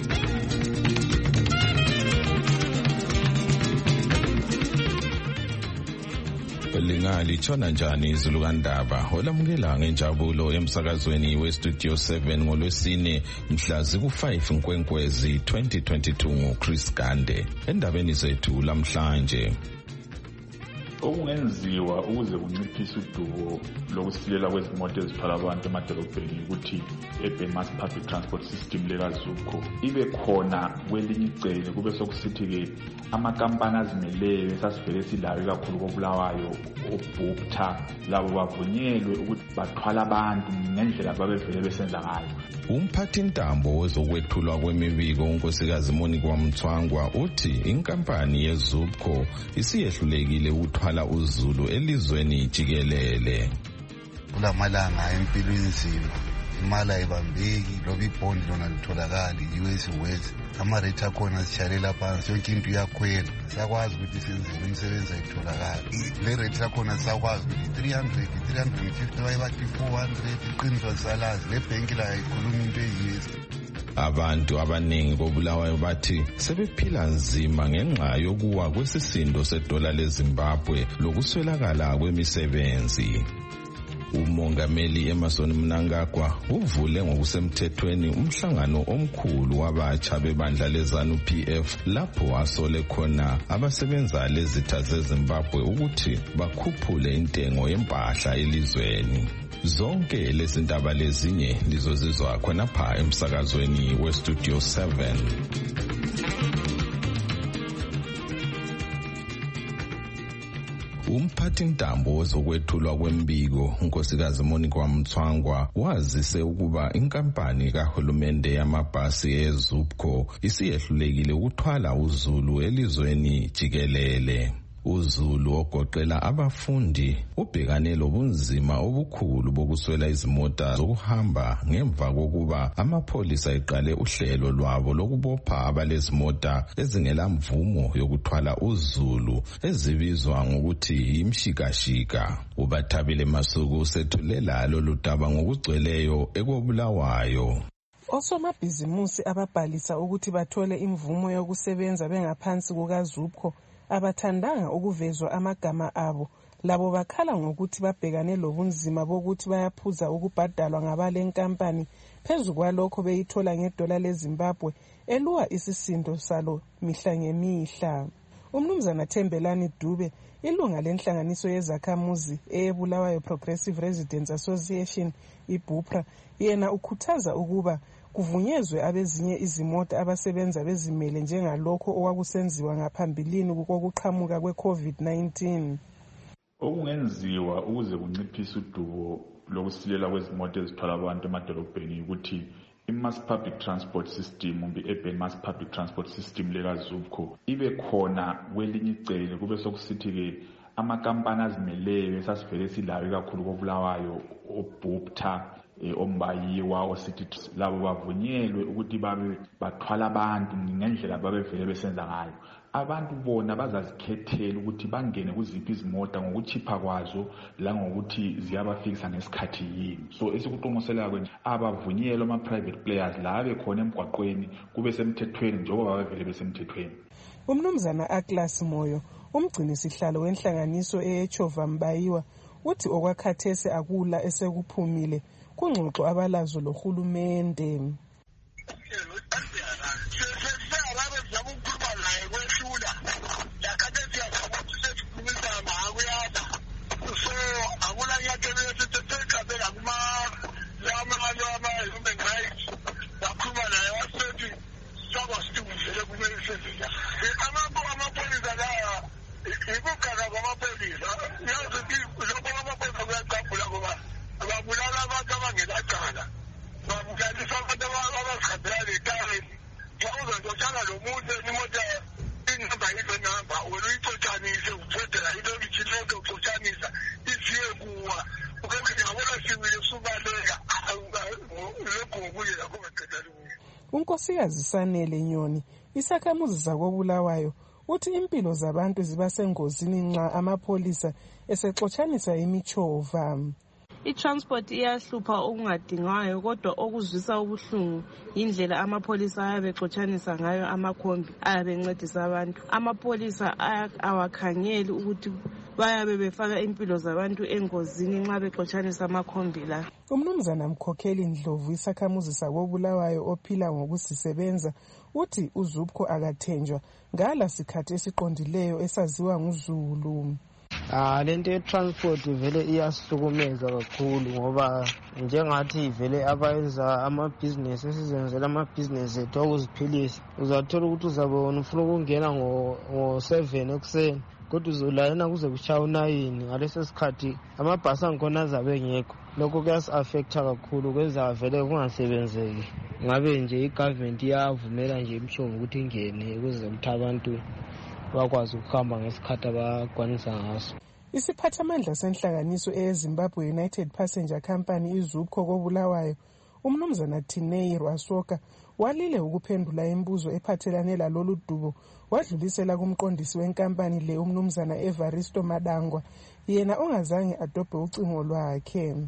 Lingali tshona njani izulu kandaba olamukela ngenjabulo emsakazweni we Studio seven ngolwesine mhla ziku five Nkwenkwezi twenty twenty-two nguChris Gande. Endabeni zethu lamhlanje, okungenziwa ukuze kunciphise udubo lokusilela kwezimoto ezithwala abantu emadolobheni ukuthi urban mass public transport system lekaZUPCO ibe khona kwelinye icele, kube sokusithi-ke amakampani azimeleyo esasivele silayo kakhulu koBulawayo oBupta labo bavunyelwe ukuthi bathwala abantu ngendlela babevele besenza ngayo. Umphathi ntambo wezokwethulwa kwemibiko unkosikazi Monique Wamthwangwa uthi inkampani yeZUPCO isiyehlulekile ukuthwala uzulu elizweni jikelele. Kulamalanga empilo inzima, imali ayibambeki, loba ibhondi lona litholakali, U S West ama-rate akhona sishalela phansi, yonke into iyakhwela. Sakwazi ukuthi senzele umsebenzi ayitholakali. Le rate akhona sakwazi ukuthi three hundred, three hundred fifty bayibathi four hundred, iqiniswa salazi. Le bhenki la ayikhuluma into eyiyo. Abantu abaningi koBulawayo bathi sebephila nzima ngenxa yokuwa kwesisindo sedola leZimbabwe lokuswelakala kwemisebenzi. Umongameli Emmerson Mnangagwa uvule ngokusemthethweni umhlangano omkhulu wabatsha bebandla leZANU P F lapho asole khona abasebenza lezitha zeZimbabwe ukuthi bakhuphule intengo yempahla elizweni. Zonke lezindaba lezinye lizozizwa khonapha emsakazweni we Studio seven. Umphathi ntambo wezokwethulwa kwembiko unkosikazi Monique Wamthwangwa wazise ukuba inkampani kahulumende yamabhasi eZUPCO isiyehlulekile ukuthwala uzulu elizweni jikelele. UZulu ogoqela abafundi ubhekane lobunzima obukhulu bokuswela izimota zokuhamba ngemva kokuba amapholisa eqale uhlelo lwabo lokubopha abalezimota ezingelamvumo yokuthwala uZulu ezibizwa ngokuthi imshikashika. Ubathabile Masuku sethulela lolu daba ngokugcweleyo ekoBulawayo. Osomabhizimusi ababhalisa ukuthi bathole imvumo yokusebenza bengaphansi kukaZUPCO abathandanga ukuvezwa amagama abo. Labo bakhala ngokuthi babhekane lobunzima bokuthi bayaphuza ukubhadalwa ngabale nkampani phezu kwalokho beyithola ngedola leZimbabwe eluwa isisindo salo mihla ngemihla. Umnumzana Thembelani Dube, ilunga lenhlanganiso yezakhamuzi eyeBulawayo Progressive Residents Association iBupra, yena ukhuthaza ukuba kuvunyezwe abezinye izimota abasebenza bezimele njengalokho okwakusenziwa ngaphambilini kokuqhamuka kwe-COVID nineteen. Okungenziwa ukuze kunciphise udubo lokusilela kwezimoto ezithwala abantu emadolobheni ukuthi i-mass public transport system kumbe urban mass public transport system lekaZUPCO ibe khona kwelinye icele, kube sokusithi-ke amakampani azimeleyo esasivele silayo kakhulu koBulawayo oBupta ombayiwa osithi labo bavunyelwe ukuthi babe bathwala abantu ngendlela babevele besenza ngayo. Abantu bona bazazikhethela ukuthi bangene kuziphi izimota ngokuchipha kwazo la ngokuthi ziyabafikisa ngesikhathi yini. So esikuqonqosela kwenye abavunyelwe ama private players la bekhona emgwaqweni kube semthethweni njengoba bavele besemthethweni. Umnumzana Atlas Moyo, umgcini sihlalo wenhlanganiso eYechova Mbayiwa, uthi okwakhathese akula esekuphumile kungxoxo abalazo lohulumende. unkosikazi Sanele Nyoni, isakhamuzi sakobulawayo, uthi impilo zabantu ziba sengozini nxa amapholisa esexotshanisa imichova. I-transport iyahlupha okungadingwayo, kodwa okuzwisa ubuhlungu indlela amapholisa ayabe exotshanisa ngayo amakhombi ayabe encedisa abantu. Amapholisa awakhangeli ukuthi bayabe befaka impilo zabantu engozini nxa bexotshanisa amakhombi la. Umnumzana Mkhokheli Ndlovu, isakhamuzi sakobulawayo ophila ngokuzisebenza, uthi uZupco akathenjwa ngala sikhathi esiqondileyo esaziwa nguZulu. Ah, lento ye-transport vele iyasihlukumeza kakhulu ngoba njengathi vele abayenza amabhizinesi esizenzela amabhizinesi ethu okuziphilisa, uzathola ukuthi uzabona ufuna ukungena ngo-seven ekuseni kodwa uzolayina kuze kushaya unayini. Ngaleso sikhathi amabhasi angikhona azabe engekho. Lokho kuyasi-affecta kakhulu, kwenza vele kungasebenzeki. Ngabe nje i-government iyavumela nje imishongo ukuthi ingene ukuze ukuthi abantu bakwazi ukuhamba ngesikhathi abakwanisa ngaso. Isiphathamandla senhlanganiso eZimbabwe United Passenger Company iZupco kobulawayo, umnumzana Tinei Rwasoka, walile ukuphendula imibuzo ephathelane lalolu dubo, wadlulisela kumqondisi wenkampani le umnumzana Evaristo Madangwa, yena ongazange adobhe ucingo lwakhe.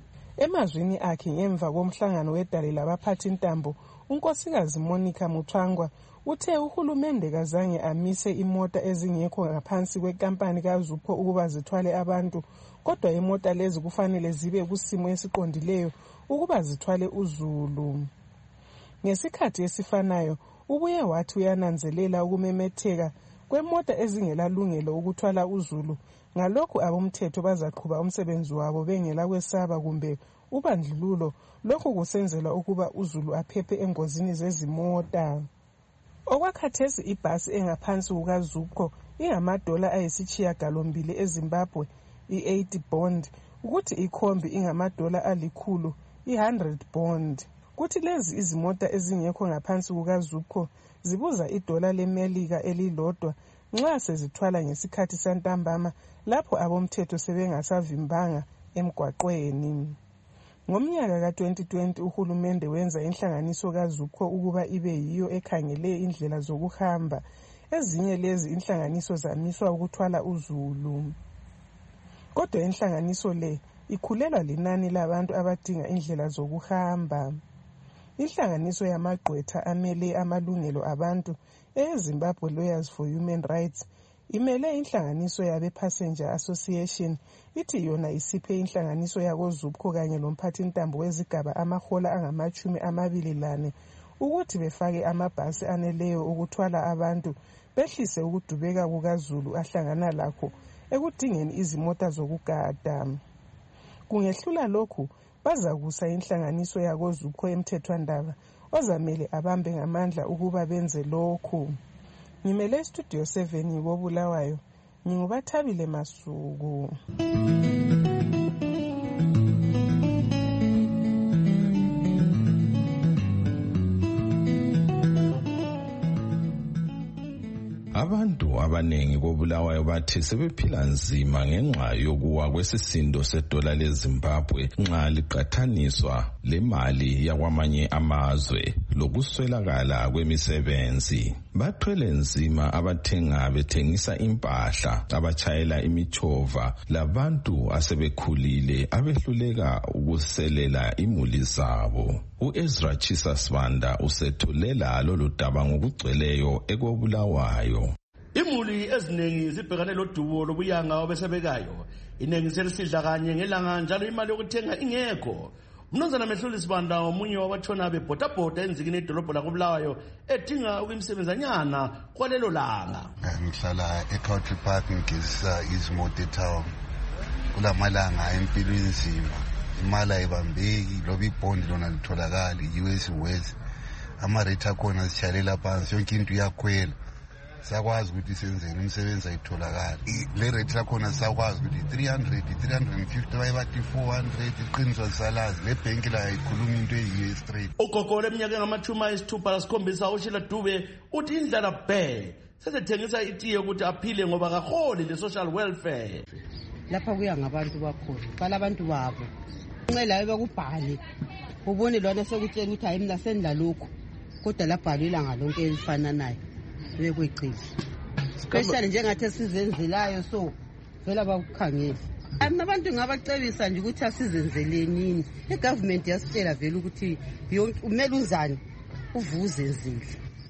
Emazwini akhe ngemva komhlangano wedale labaphathi ntambo, unkosikazi Monica Muthwangwa uthe uhulumende kazange amise imota ezingekho ngaphansi kwekampani kaZupco ukuba zithwale abantu, kodwa imota lezi kufanele zibe kusimo esiqondileyo ukuba zithwale uZulu. Ngesikhathi esifanayo, ubuye wathi uyananzelela ukumemetheka kwemota ezingelalungelo ukuthwala uZulu, ngalokhu abomthetho bazaqhuba umsebenzi wabo bengela kwesaba kumbe ubandlululo, lokhu kusenzelwa ukuba uZulu aphephe engozini zezimota. Okwakhathesi ibhasi engaphansi kukaZupco ingamadola ayisishiyagalombili eZimbabwe, i-eighty bond, ukuthi ikhombi ingamadola alikhulu, i-one hundred bond. Kuthi lezi izimota ezingekho ngaphansi kukaZupco zibuza idola lemelika elilodwa nxa sezithwala ngesikhathi santambama lapho abomthetho sebengasavimbanga emgwaqweni. Ngomnyaka ka twenty twenty uhulumende wenza inhlanganiso kaZupco ukuba ibe yiyo ekhangele indlela zokuhamba. Ezinye lezi inhlanganiso zamiswa ukuthwala uZulu. Kodwa inhlanganiso le ikhulelwa linani labantu abadinga indlela zokuhamba. Inhlanganiso yamagqwetha amele amalungelo abantu eZimbabwe Lawyers for Human Rights imele inhlanganiso yabe Passenger Association, ithi yona isiphe inhlanganiso yakoZupco kanye lomphathi ntambo wezigaba amahola angamachumi amabili lane ukuthi befake amabhasi aneleyo ukuthwala abantu, behlise ukudubeka kukaZulu ahlangana lakho ekudingeni izimota zokugada. Kungehlula lokhu, bazakusa inhlanganiso yakoZupco emthethwandaba ozamele abambe ngamandla ukuba benze lokhu. Ngimele Studio seven ngibobulawayo, ngingubathabile Masuku. Abantu abanengi kobulawayo bathi sebephila nzima ngenxa yokuwa kwesisindo sedola leZimbabwe nxa liqathaniswa lemali yakwamanye amazwe lokuswelakala kwemisebenzi. Bathwele nzima abathenga bethengisa impahla, abatshayela imichova, labantu asebekhulile abehluleka ukuselela imuli zabo. U-Ezra Chisa Sibanda usethulela lolu daba ngokugcweleyo ekobulawayo. Imuli eziningi zibhekane lodubo lobuyanga obesebekayo, iningi selisidla kanye ngelanga njalo imali yokuthenga ingekho. Mnumzana Mehluli Sibanda omunye wabathona bebhodabhoda enzikini edolobho lakobulawayo edinga ukuyimsebenzanyana kwalelo langa. Ngihlala eCountry Park ngigezisa izimoto etown. Kulamalanga empilo inzima, imali ayibambeki, loba ibhondi lona litholakali, U S West. Ama-rate akhona sishalela phansi, yonke into iyakhwela. Sakwazi ukuthi senzeni umsebenzi ayitholakala. Le rate lakhona sakwazi ukuthi three hundred, three hundred fifty bayibathi four hundred iqiniso lisalazi. Le bank la ayikhuluma into eyiyo straight. Ugogo leminyaka engamatshumi ayisithupha lasikhombisa uShila Dube uthi indlela bhe sesethengisa itiye ukuthi aphile ngoba kaholi le social welfare. Lapha kuya ngabantu bakhona, qala abantu babo. Ncela bekubhale ubone lona sekutshela ukuthi hayi mina sendla lokho kodwa labhalwa ilanga lonke elifananayo bekweqile especially njengathi esizenzelayo so vela bakukhangela. Abantu ngabacebisa nje ukuthi asizenzeleni. I-government yasitshela vele ukuthi umele uzani uvuze nzile.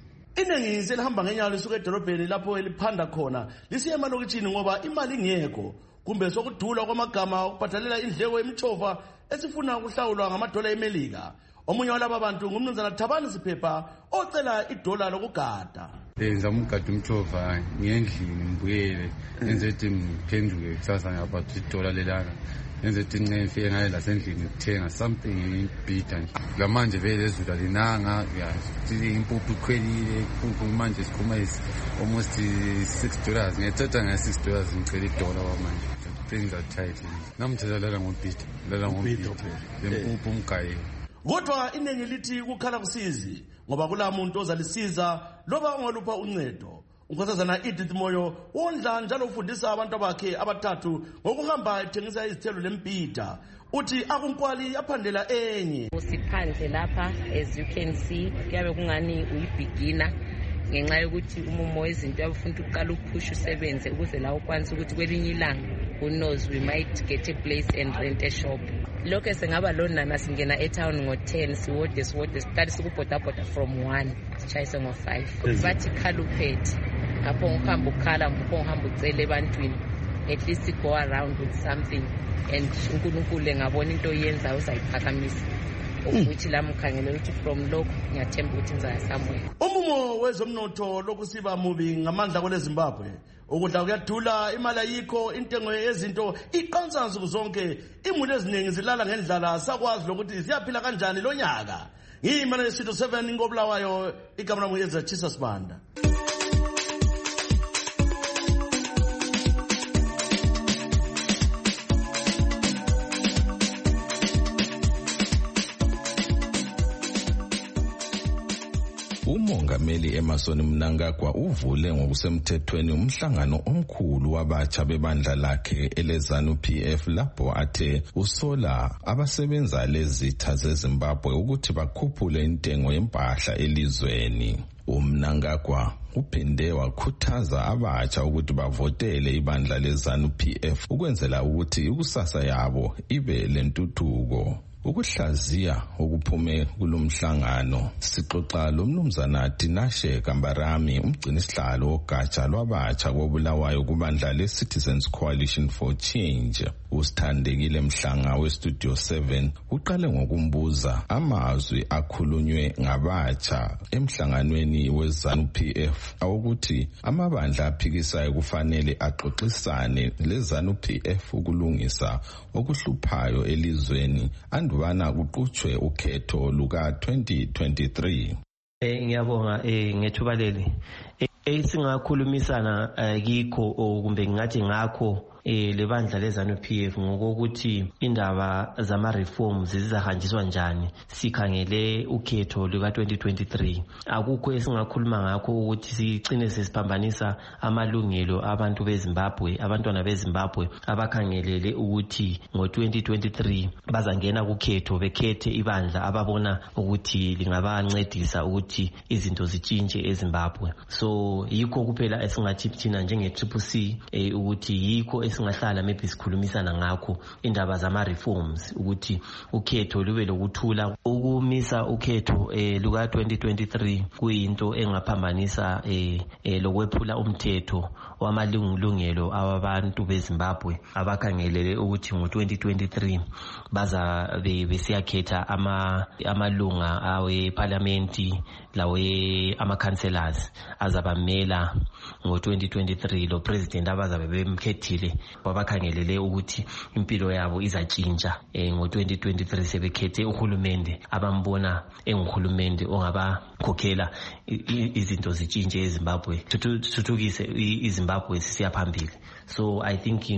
Iningi selihamba ngenyalo lisuka edolobheni lapho eliphanda khona lisiye emalokitshini ngoba imali ingekho kumbe sokudula kwamagama ukubhadalela indleko yemithova esifuna ukuhlawulwa ngamadola eMelika. Omunye walaba bantu ngumnumzana Thabani Siphepha ocela idola lokugada. Benza umgada umthova ngendlini mbuyele enze ukuthi ngiphenduke kusasa ngapha idola lelana enze ukuthi nqefe ngale lasendlini ukuthenga something ibhida nje. Lamanje vele ezula linanga yazi impuphu ikhwelile impuphu manje sikhuma is almost six dollars ngithatha nga six dollars ngicela idola kwamanje. Things are tight. Namthetha lala ngobhida lala ngobhida lempuphu umgaye. Kodwa iningi lithi kukhala kusizi ngoba kula muntu ozalisiza loba ungalupha uncedo. Unkosazana Edith Moyo wondla njalo ufundisa abantu abakhe abathathu ngokuhamba ethengisa izithelo lempida. Uthi akunkwali yaphandela enye. Usiphandle lapha as you can see kuyabe kungani uyibigina ngenxa yokuthi umumo wezinto yabafuna ukuqala ukuphusha usebenze ukuze la ukwanisa ukuthi kwelinye ilanga who knows we might get a place and rent a shop. Lokho sengaba lonana singena e-town ngo-ten siwode siwode siqale sikubhodabhoda from one sichayise ngo-five bathi khaluphethe ngapho ngihamba ukukhala ngapho ngihamba ucela ebantwini at least go around with something and uNkulunkulu ngabona into yenza uzayiphakamisa ukuthi la mkhangela ukuthi from lokho ngiyathemba ukuthi ngizaya somewhere. Umumo wezomnotho lokusiba mubi ngamandla kwele Zimbabwe. Ukudla kuyadula, imali ayikho, intengo yezinto iqansa nsuku zonke. Imuli eziningi zilala ngendlala sakwazi lokuthi siyaphila kanjani lo nyaka. Ngiyimana yesitho seven ngobulawayo igama lami yeza Chisa Sibanda. uMongameli Emmerson Mnangagwa uvule ngokusemthethweni umhlangano omkhulu wabatsha bebandla lakhe eleZANU P F lapho athe usola abasebenza lezitha zeZimbabwe ukuthi bakhuphule intengo yempahla elizweni. uMnangagwa uphinde wakhuthaza abatsha ukuthi bavotele ibandla leZANU P F ukwenzela ukuthi ikusasa yabo ibe lentuthuko. Ukuhlaziya okuphume kulomhlangano sixoxa lomnumzana Tinashe Kambarami umgcinisihlalo ogatsha lwabatsha kobulawayo kubandla leCitizens Coalition for Change. Usithandekile Mhlanga weStudio seven uqale ngokumbuza amazwi akhulunywe ngabatsha emhlanganweni weZANU P F awukuthi amabandla aphikisayo kufanele axoxisane leZANU P F ukulungisa okuhluphayo elizweni andubana kuqhutshwe ukhetho luka twenty twenty-three. Eh ngiyabonga eh ngethuba leli esingakhulumisana kikho kumbe ngathi ngakho eh lebandla leZANU P F ngokuthi indaba zama reforms zizahanjiswa njani sikhangele ukhetho luka twenty twenty-three. Akukho esingakhuluma ngakho ukuthi sicine sesiphambanisa amalungelo abantu beZimbabwe, abantwana beZimbabwe abakhangelele ukuthi ngo twenty twenty-three bazangena kukhetho bekhethe ibandla ababona ukuthi lingabancedisa ukuthi izinto zitshintshe eZimbabwe. So yikho kuphela esingathi thina njenge Triple C eh ukuthi yikho esingahlala maybe sikhulumisana ngakho indaba zama reforms ukuthi ukhetho lube lokuthula. Ukumisa ukhetho eh luka twenty twenty-three kuyinto engaphambanisa eh, eh lokwephula umthetho wamalungelo ababantu beZimbabwe abakhangelele ukuthi ngo twenty twenty-three baza besiyakhetha ama amalunga awe parliament lawe ama councillors azabamela ngo twenty twenty-three. Lo president abazabe bemkhethile wabakhangelele ukuthi impilo yabo izatshintsha eh ngo twenty twenty-three sebekhethe uhulumende abambona enguhulumende ongabakhokhela izinto zitshintshe eZimbabwe tuthuthukise iZimbabwe sisiya phambili. So I think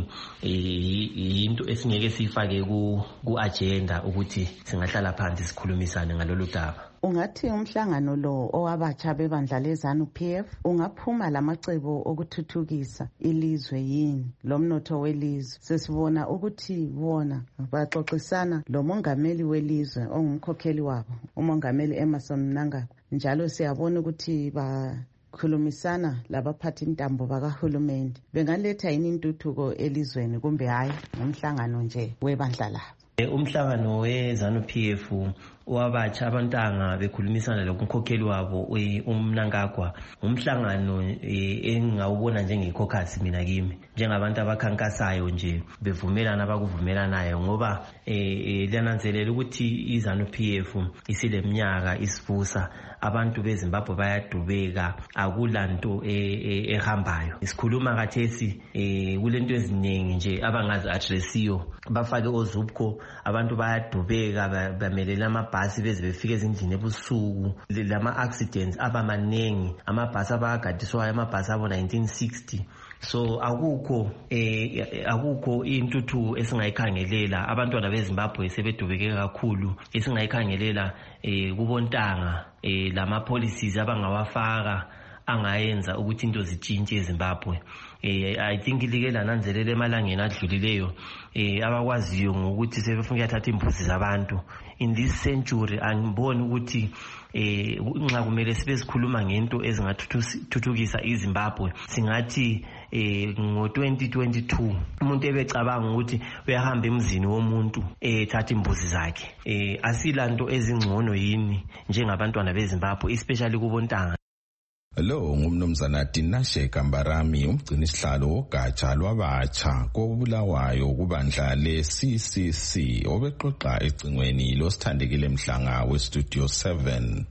into esingeke sifake ku agenda ukuthi singahlala phansi sikhulumisane ngalolu daba. Ungathi umhlangano lo owabatsha bebandla lezanu P F ungaphuma lamacebo okuthuthukisa ilizwe yini lo mnotho welizwe. Sesibona ukuthi bona baxoxisana lo mongameli welizwe ongumkhokheli wabo umongameli Emmerson Mnangagwa, njalo siyabona ukuthi ba khulumisana labaphathi intambo bakahulumende. Bengaletha yini intuthuko elizweni kumbe hayi ngomhlangano nje webandla labo? Umhlangano wezanu P F wabatsha abantanga bekhulumisana lomkhokheli wabo uMnangagwa umhlangano engawubona njengekhokhasi mina kimi njengabantu abakhankasayo nje bevumelana abakuvumelanayo, ngoba liyananzelela ukuthi izanu P F isileminyaka isifusa, abantu beZimbabwe bayadubeka, akulanto ehambayo. Isikhuluma kathesi kulento eziningi nje abangazi addressiyo, bafake ozubko, abantu bayadubeka bamelela amabhasi beze befike ezindlini ebusuku, lama accidents abamanengi, amabhasi abagadiswayo amabhasi abo nineteen sixty. So akukho eh akukho intuthu esingayikhangelela, abantwana beZimbabwe sebedubeke kakhulu, esingayikhangelela eh kubontanga eh lama policies abangawafaka angayenza ukuthi into zitshintshe eZimbabwe. Eh I think like lananzelela emalangeni adlulileyo eh abakwaziyo ngokuthi sebefuna ukuthatha imbuzi zabantu. In this century angiboni ukuthi eh nxa kumele sibe sikhuluma ngento ezingathuthukisa iZimbabwe, singathi eh ngo twenty twenty-two umuntu ebecabanga ukuthi uyahamba emzini womuntu ethatha imbuzi zakhe. Eh asilanto ezingcono yini njengabantwana beZimbabwe, especially kubontanga. Lo ngumnumzana Tinashe Kambarami, umgcini sihlalo wogatsha lwabatsha koBulawayo kubandla le-C C C, obexoxa ecingweni losithandekile Mhlanga weStudio seven.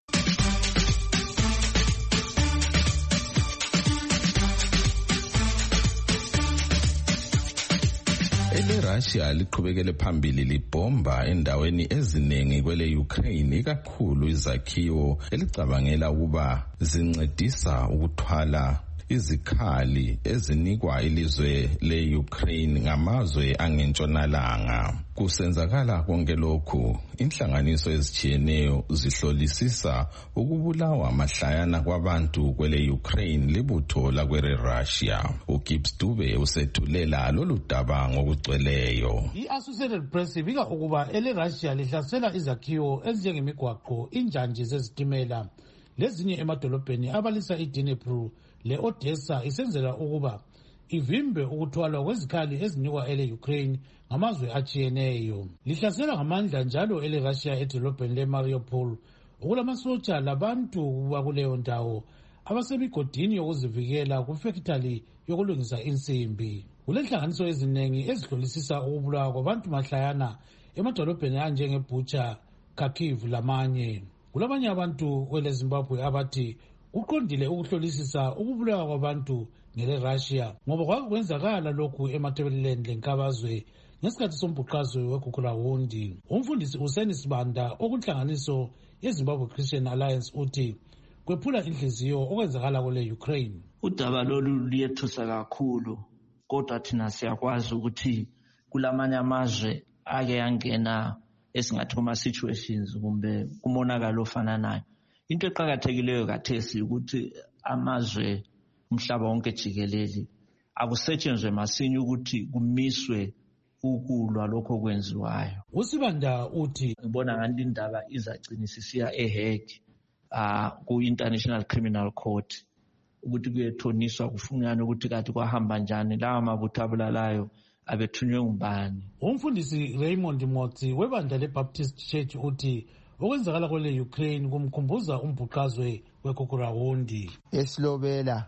Russia liqhubekele phambili libomba endaweni eziningi kwele Ukraine, ikakhulu izakhiwo elicabangela ukuba zincedisa ukuthwala izikhali ezinikwa ilizwe le-Ukraine ngamazwe angentshonalanga. Kusenzakala konke lokhu, inhlanganiso ezitshiyeneyo zihlolisisa ukubulawa mahlayana kwabantu kwele Ukraine libutho lakwele Russia. uGibbs Dube usethulela lolu daba ngokugcweleyo. I-Associated Press ibika ukuba ele Russia lihlasela izakhiwo ezinjengemigwaqo, injanje zezitimela lezinye emadolobheni abalisa iDnipro le-Odessa, isenzela ukuba ivimbe ukuthwalwa kwezikhali ezinikwa ele Ukraine ngamazwe achiyeneyo. Lihlasela ngamandla njalo ele Russia edolobheni le-Mariupol okulamasotsha labantu bakuleyo ndawo abasemigodini yokuzivikela kufactory yokulungisa insimbi. Kulenhlanganiso eziningi ezihlolisisa ukubulawa kwabantu mahlayana emadolobheni anjengeBucha, Kharkiv lamanye. Kulabanye abantu kwele Zimbabwe abathi uqondile ukuhlolisisa ukubulawa kwabantu ngele Russia ngoba kwakwenzakala lokhu eMatabeleland lenkabazwe ngesikhathi sombhuqazwe weGugulawundi. Umfundisi uSeni Sibanda okunhlanganiso yeZimbabwe Christian Alliance uthi kwephula inhliziyo okwenzakala kule Ukraine. Udaba lolu liyethusa kakhulu, kodwa thina siyakwazi ukuthi kulamanye amazwe ake yangena esingathi kuma situations kumbe kumonakalo ofananayo. Into eqhakathekileyo kathesi ukuthi amazwe umhlaba wonke jikelele akusetshenzwe masinya ukuthi kumiswe ukulwa lokho kwenziwayo. uSibanda uthi ngibona ngathi indaba izagcina sisiya eHague ah ku International Criminal Court ukuthi kuyethoniswa kufunyanwe ukuthi kathi kwahamba njani lawa mabutho abulalayo abethunywe ngubani. Umfundisi Raymond Motsi webandla leBaptist Church uthi okwenzakala kwele Ukraine kumkhumbuza umbhuqazwe weGugulawundi. Esilobela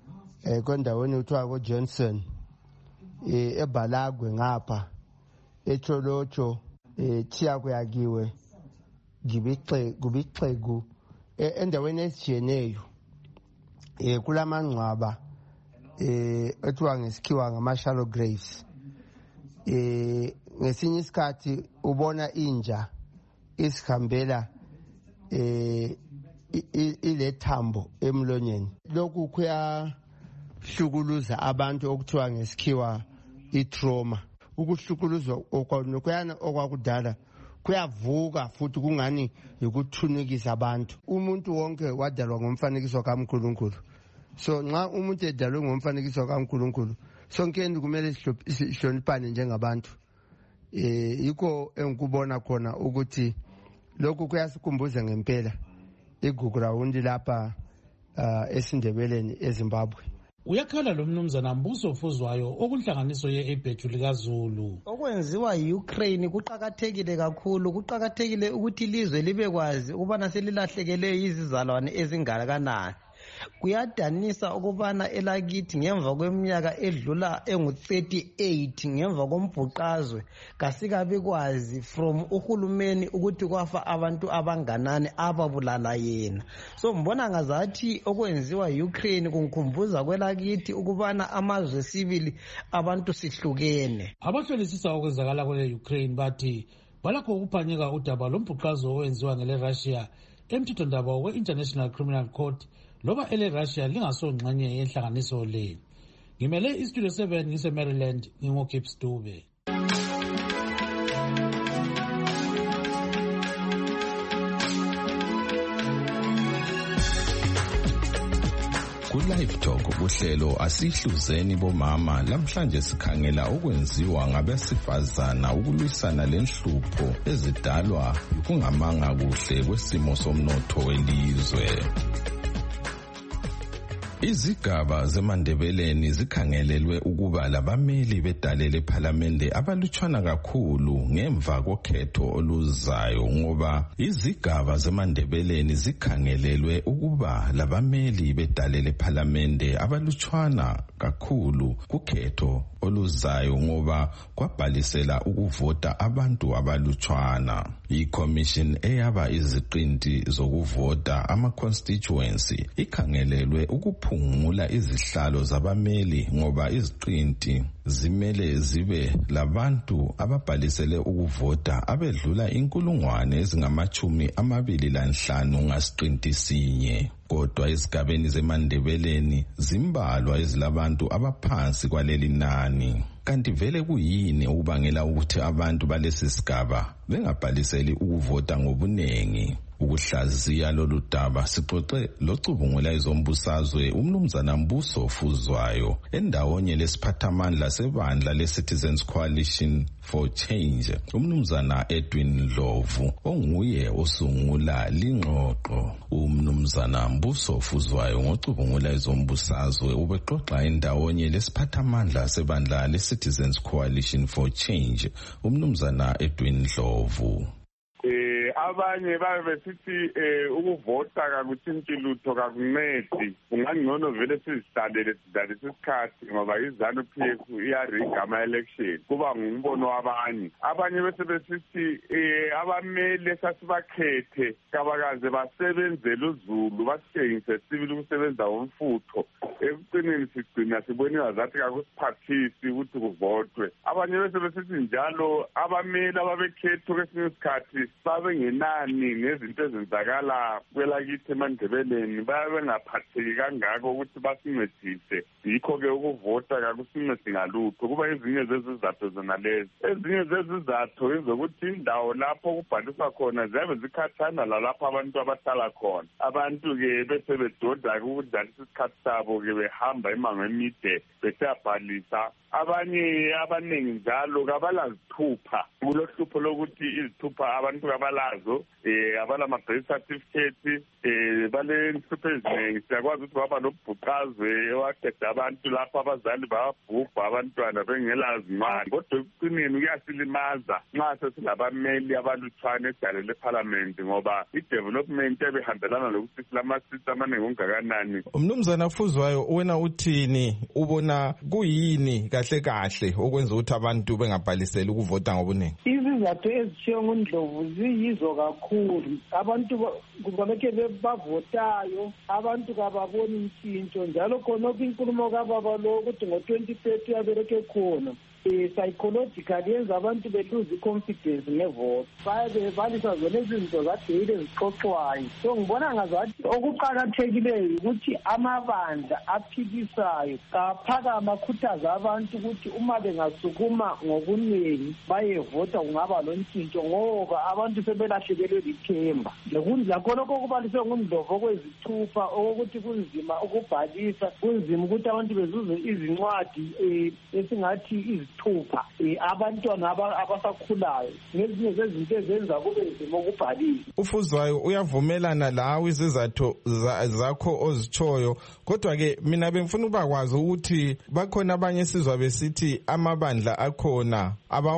eh kondaweni uthiwa ko Johnson eh eBalagwe ngapha eTholotsho eh thiya kuyakiwe gibixe kubixegu endaweni esijeneyo eh kulamangcwaba eh ethiwa ngesikhiwa ngama-shallow graves. Eh ngesinye isikhathi ubona inja isihambela eh ile thambo emlonyeni. Lokhu kuyahlukuluza abantu okuthiwa ngesikhiwa itrauma. Ukuhlukuluzwa okwakuyana okwakudala kuyavuka futhi kungani ukuthunukisa abantu. Umuntu wonke wadalwa ngomfanekiso kaNkulunkulu. So nxa umuntu edalwe ngomfanekiso kaNkulunkulu sonkeni kumele sihloniphane njengabantu. Eh yikho engikubona khona ukuthi lokhu kuyasikhumbuza ngempela igugu rawundi lapha esindebeleni eZimbabwe. Uyakhala lo mnumzana Mbuso Fuzwayo okunhlanganiso ye-Ebheju likaZulu. Okwenziwa yi-Ukraine kuqakathekile kakhulu, kuqakathekile ukuthi ilizwe libe kwazi ukubana selilahlekele izizalwane ezingakanani. Kuyadanisa ukubana elakithi ngemva kweminyaka edlula engu thirty-eight ngemva kombhuqazwe kasikabe kwazi from uhulumeni ukuthi kwafa abantu abanganani ababulala yena. So mbona ngazathi okwenziwa Ukraine kungikhumbuza kwelakithi ukubana amazwe sibili abantu sihlukene. Abahlolisisa okwenzakala kule Ukraine bathi balakho ukuphanyeka udaba lombhuqazo owenziwa ngele Russia emthethondaba we-International Criminal Court loba ele Russia lingasongxenye yenhlanganiso le. Ngimele iStudio seven ngise Maryland ngingokhips Dube. Ku-Live Talk kuhlelo asihluzeni bomama lamhlanje sikhangela okwenziwa ngabesifazana ukulwisana lenhlupho ezidalwa kungamanga kuhle kwesimo somnotho welizwe. Izigaba zeMandebeleni zikhangelelwe ukuba labameli bedalele parliamente abalutshwana kakhulu ngemva kokhetho oluzayo ngoba izigaba zeMandebeleni zikhangelelwe ukuba labameli bedalele parliamente abalutshwana kakhulu kukhetho oluzayo ngoba kwabhalisela ukuvota abantu abalutshwana. I-commission eyaba iziqinti zokuvota ama-constituency ikhangelelwe ukuphungula izihlalo zabameli ngoba iziqinti zimele zibe labantu ababhalisele ukuvota abedlula inkulungwane ezingamachumi amabili lanhlanu ngasiqinti sinye. Kodwa esigabeni zeMandebeleni zimbalwa ezilabantu abaphansi kwaleli nani. Kanti vele kuyini ukubangela ukuthi abantu balesi sigaba bengabhaliseli ukuvota ngobunengi? Ukuhlaziya lolu daba sixoxe locubungula izombusazwe umnumzana Mbuso Fuzwayo endawonye lesiphathamandla sebandla le-Citizens Coalition for Change umnumzana Edwin Ndlovu onguye osungula lingxoxo. Umnumzana Mbuso Fuzwayo ngocubungula izombusazwe ubexoxa endawonye lesiphathamandla sebandla le-Citizens Coalition for Change umnumzana Edwin Ndlovu. Abanye babe besithi ukuvota kakuthinti lutho kakuncedi, ungangcono vele sizidalele sidlalise isikhathi ngoba iZANU P F iyariga ama-election kuba ngumbono wabanye. Abanye bese besithi abameli esasibakhethe kabakaze basebenzele uZulu basitshengise sibili ukusebenza umfutho, ekucineni sigcina siboniwa zathi kakusiphathisi ukuthi kuvotwe. Abanye bese besithi njalo abameli ababekhethwe kwesinye isikhathi babe ngenani nezinto ezenzakala kwelakithi eMandebeleni babe bengaphatheki kangako ukuthi basincedise. Yikho-ke ukuvota kakusincedi ngalutho. Kuba ezinye zezizathu zona lezi. Ezinye zezizathu ezokuthi indawo lapho kubhaliswa khona ziyabe zikhathana lalapho abantu abahlala khona. Abantu-ke bese bedoda ukudlalisa isikhathi sabo-ke behamba imango emide besiyabhalisa. Abanye abaningi njalo kabalazithupha kulohlupho lokuthi izithupha abantu kabalazo eh abala ma-birth certificate eh bale nhlupho eziningi. Siyakwazi ukuthi baba nobhuqazwe owaqeda abantu lapho abazali babhubha abantwana bengelazi imali, kodwa ekucineni kuyasilimaza nxa sesilabameli abalutshwane edalele eParliament ngoba i-development ebihambelana lokuthi silamasisi amaningi ongakanani. Umnumzana Fuzwayo, wena uthini ubona kuyini kahle kahle okwenza ukuthi abantu bengabhaliseli ukuvota ngobuningi? Izizathu ezishiwo nguNdlovu ziyizo kakhulu. Abantu kubaleke bavotayo, abantu kababoni inshintsho njalo khona inkulumo kababa lo ukuthi ngo twenty thirty yabereke khona um psychologically yenza abantu belose i-confidence ngevote. Bayabe bebalisa zona izinto zadeyile ezixoxwayo. So ngibona ngazathi okuqakathekileyo ukuthi amabandla aphikisayo kaphakama akhuthaza abantu ukuthi uma bengasukuma ngobuningi bayevota kungaba lontshintsho ngoba abantu sebelahlekelwe lithemba. Lakho lokho okubaliswe ngundlovu okwezithupha okokuthi kunzima ukubhalisa, kunzima ukuthi abantu bezuze izincwadi um esingathi izithupha um abantwana abasakhulayo ngezinye zezinto ezenza kube nzima ukubhalisa. Ufuzwayo uyavumelana lawe izizathu zakho ozitshoyo, kodwa-ke mina bengifuna ukubakwazi ukuthi bakhona abanye sizwa besithi amabandla akhona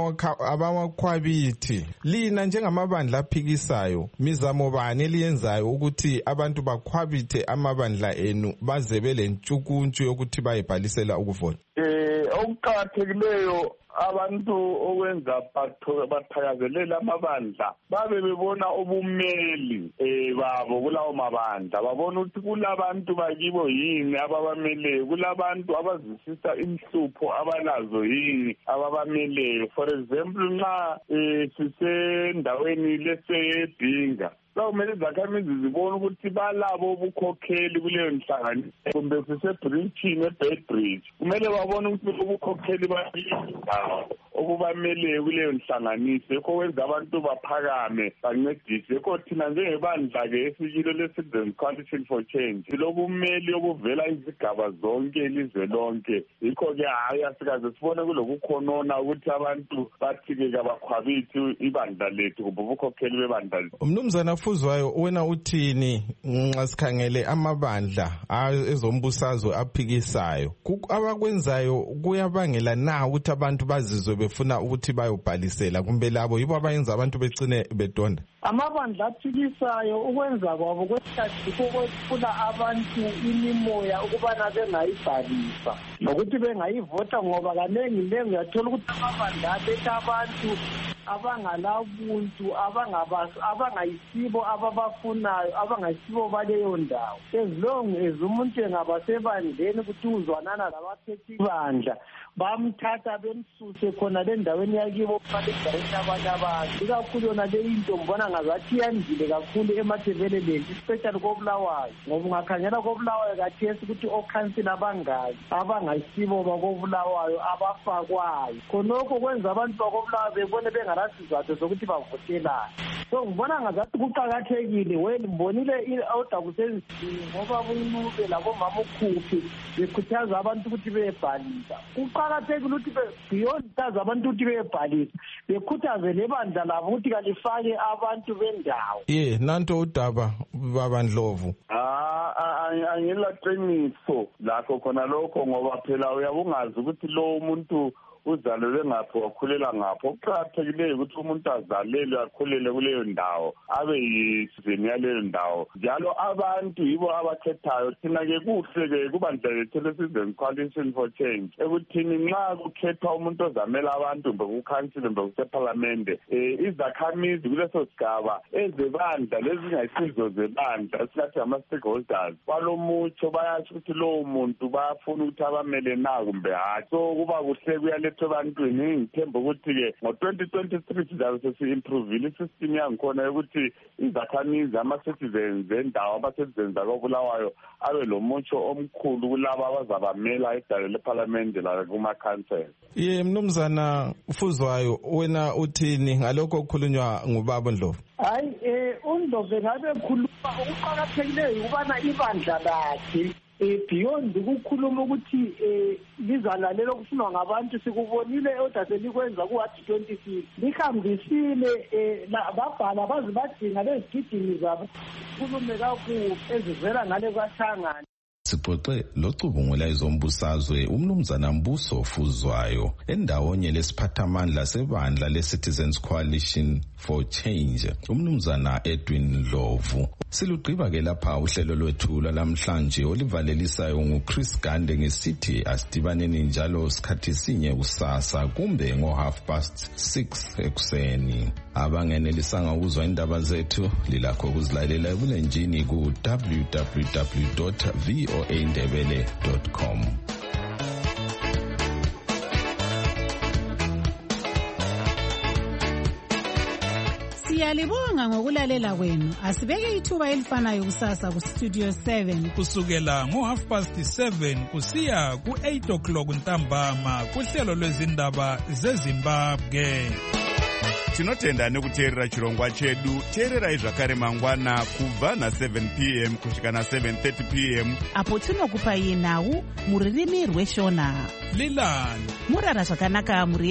abawakhwabithi. Lina njengamabandla aphikisayo mizamo bani eliyenzayo ukuthi abantu bakhwabithe amabandla enu baze belentshukuntshu yokuthi bayibhalisela ukuvota? Eh okuqakathekileyo abantu okwenza bathakazelela amabandla babe bebona ubumeli eh babo kulawo mabandla, babona ukuthi kulabantu bakibo yini ababameleyo, kulabantu abazisisa inhlupho abalazo yini ababameleyo. For example, nxa eh sisendaweni leseyedinga kumele izakhamizi zibone ukuthi balabo ubukhokheli kuleyo nhlanganiso, kumbe sisebridgini eBedbridge kumele babone ukuthi ubukhokheli balindawo okubameleyo kuleyo nhlanganiso. Yikho kwenza abantu baphakame bancedise. Yikho thina njengebandla-ke esikilo le-Citizens Coalition for Change silobumeli obuvela izigaba zonke ilizwe lonke. Yikho-ke hayi asikaze sibone kulokukhonona ukuthi abantu bathi-ke kabakhwabithi ibandla lethu kumbe ubukhokheli bebandla lethu. Mnumzana Fuzwayo, wena uthini nxa sikhangele amabandla ezombusazwe aphikisayo abakwenzayo kuyabangela na ukuthi abantu bazizwe befuna ukuthi bayobhalisela, kumbe labo yibo abayenza abantu becine bedonda? Amabandla aphikisayo ukwenza kwabo kwesikhathi kokwethula abantu imimoya ukubana bengayibhalisa nokuthi bengayivota, ngoba kanengi lengi uyathola ukuthi amabandla abetha abantu abangalabuntu abangayisibo ababafunayo abangayisibo baleyo ndawo. As long as umuntu engaba sebandleni ukuthi uzwanana labaphethi bandla bamthatha bemsuse khona le ndaweni yakibo phakathi endaweni yabanye abantu. Ikakhulu yona le into mbona ngazathi yandile kakhulu eMatabeleland, especially koBulawayo, ngoba ungakhangela koBulawayo kathesi ukuthi okhansila abangaki abangayisibo bakoBulawayo abafakwayo. Khonokho kwenza abantu bakoBulawayo bebone bengalasizathu zokuthi bavotelane. So ngibona ngazathi kuqakathekile wena mbonile i-order kusenzini ngoba bunube labomama ukhuphi bekhuthaza abantu ukuthi bebhalisa. Kuqakathekile ukuthi beyond taza abantu ukuthi bebhalisa bekhuthaze lebandla labo ukuthi kalifake abantu bendawo. Ye nanto udaba babandlovu. Ah angilaqiniso lakho khona lokho, ngoba phela uyabungazi ukuthi lo umuntu uzalelwe ngaphi wakhulela ngaphi. Okuqakathekileyo ukuthi umuntu azalelwe akhulele kuleyo ndawo abe yisizeni yaleyo ndawo, njalo abantu yibo abakhethayo. Thina-ke kuhle-ke kubandla lethu le-Citizens Coalition for Change ekuthini nxa kukhethwa umuntu ozamela abantu mbe kukhansile mbe kusephalamende, um izakhamizi kuleso sigaba ezebandla lezingayisizo zebandla esingathi ama-stakeholders balomutsho bayasho ukuthi lowo muntu bayafuna ukuthi abamele na kumbe hayi. So kuba kuhle kuyale ebantwini. Ngithemba ukuthi-ke ngo-twenty twenty-three sizabe sesi-improvile isystem yangikhona yokuthi izakhamizi ama-citizens endawo ama-citizens akobulawayo abe lo mutsho omkhulu kulabo abazabamela edale lephalamende la kuma-council. Ye mnumzana Fuzwayo, wena uthini ngalokho okukhulunywa ngubaba Ndlovu? Hayi um uNdlovu engabe khuluma okuqakathekileyo ukubana ibandla lakhe Eh beyond ukukhuluma ukuthi eh lizalalela okufunwa ngabantu, sikubonile order selikwenza ku-Hard twenty-six lihambisile eh babhala bazi badinga lezigidini zabo khulume kakuhle ezivela ngale kwathangana. Sixoxe locubungula ezombusazwe umnumzana Mbuso Fuzwayo endawonye lesiphathamandla sebandla le-Citizens Coalition for Change umnumzana Edwin Ndlovu. Silugqiba ke lapha uhlelo lwethu lamhlanje olivalelisayo nguChris Gande ngesithi asidibaneni njalo sikhathi sinye kusasa kumbe ngo half past six ekuseni. Abangenelisanga ukuzwa indaba zethu lilakho ukuzilalela ebulenjini ku w w w dot voa ndebele dot com. Siyalibonga ngokulalela kwenu. Asibeke ithuba elifanayo kusasa ku Studio seven kusukela ngo half past seven kusiya ku eight o'clock ntambama kuhlelo lwezindaba zeZimbabwe. Tinotenda nekuteerera chirongwa chedu. Teererai zvakare mangwana kubva na seven p m kusvika na seven thirty p m apo tinokupai nhau muririmi rweshona. Lilani murara zvakanaka muri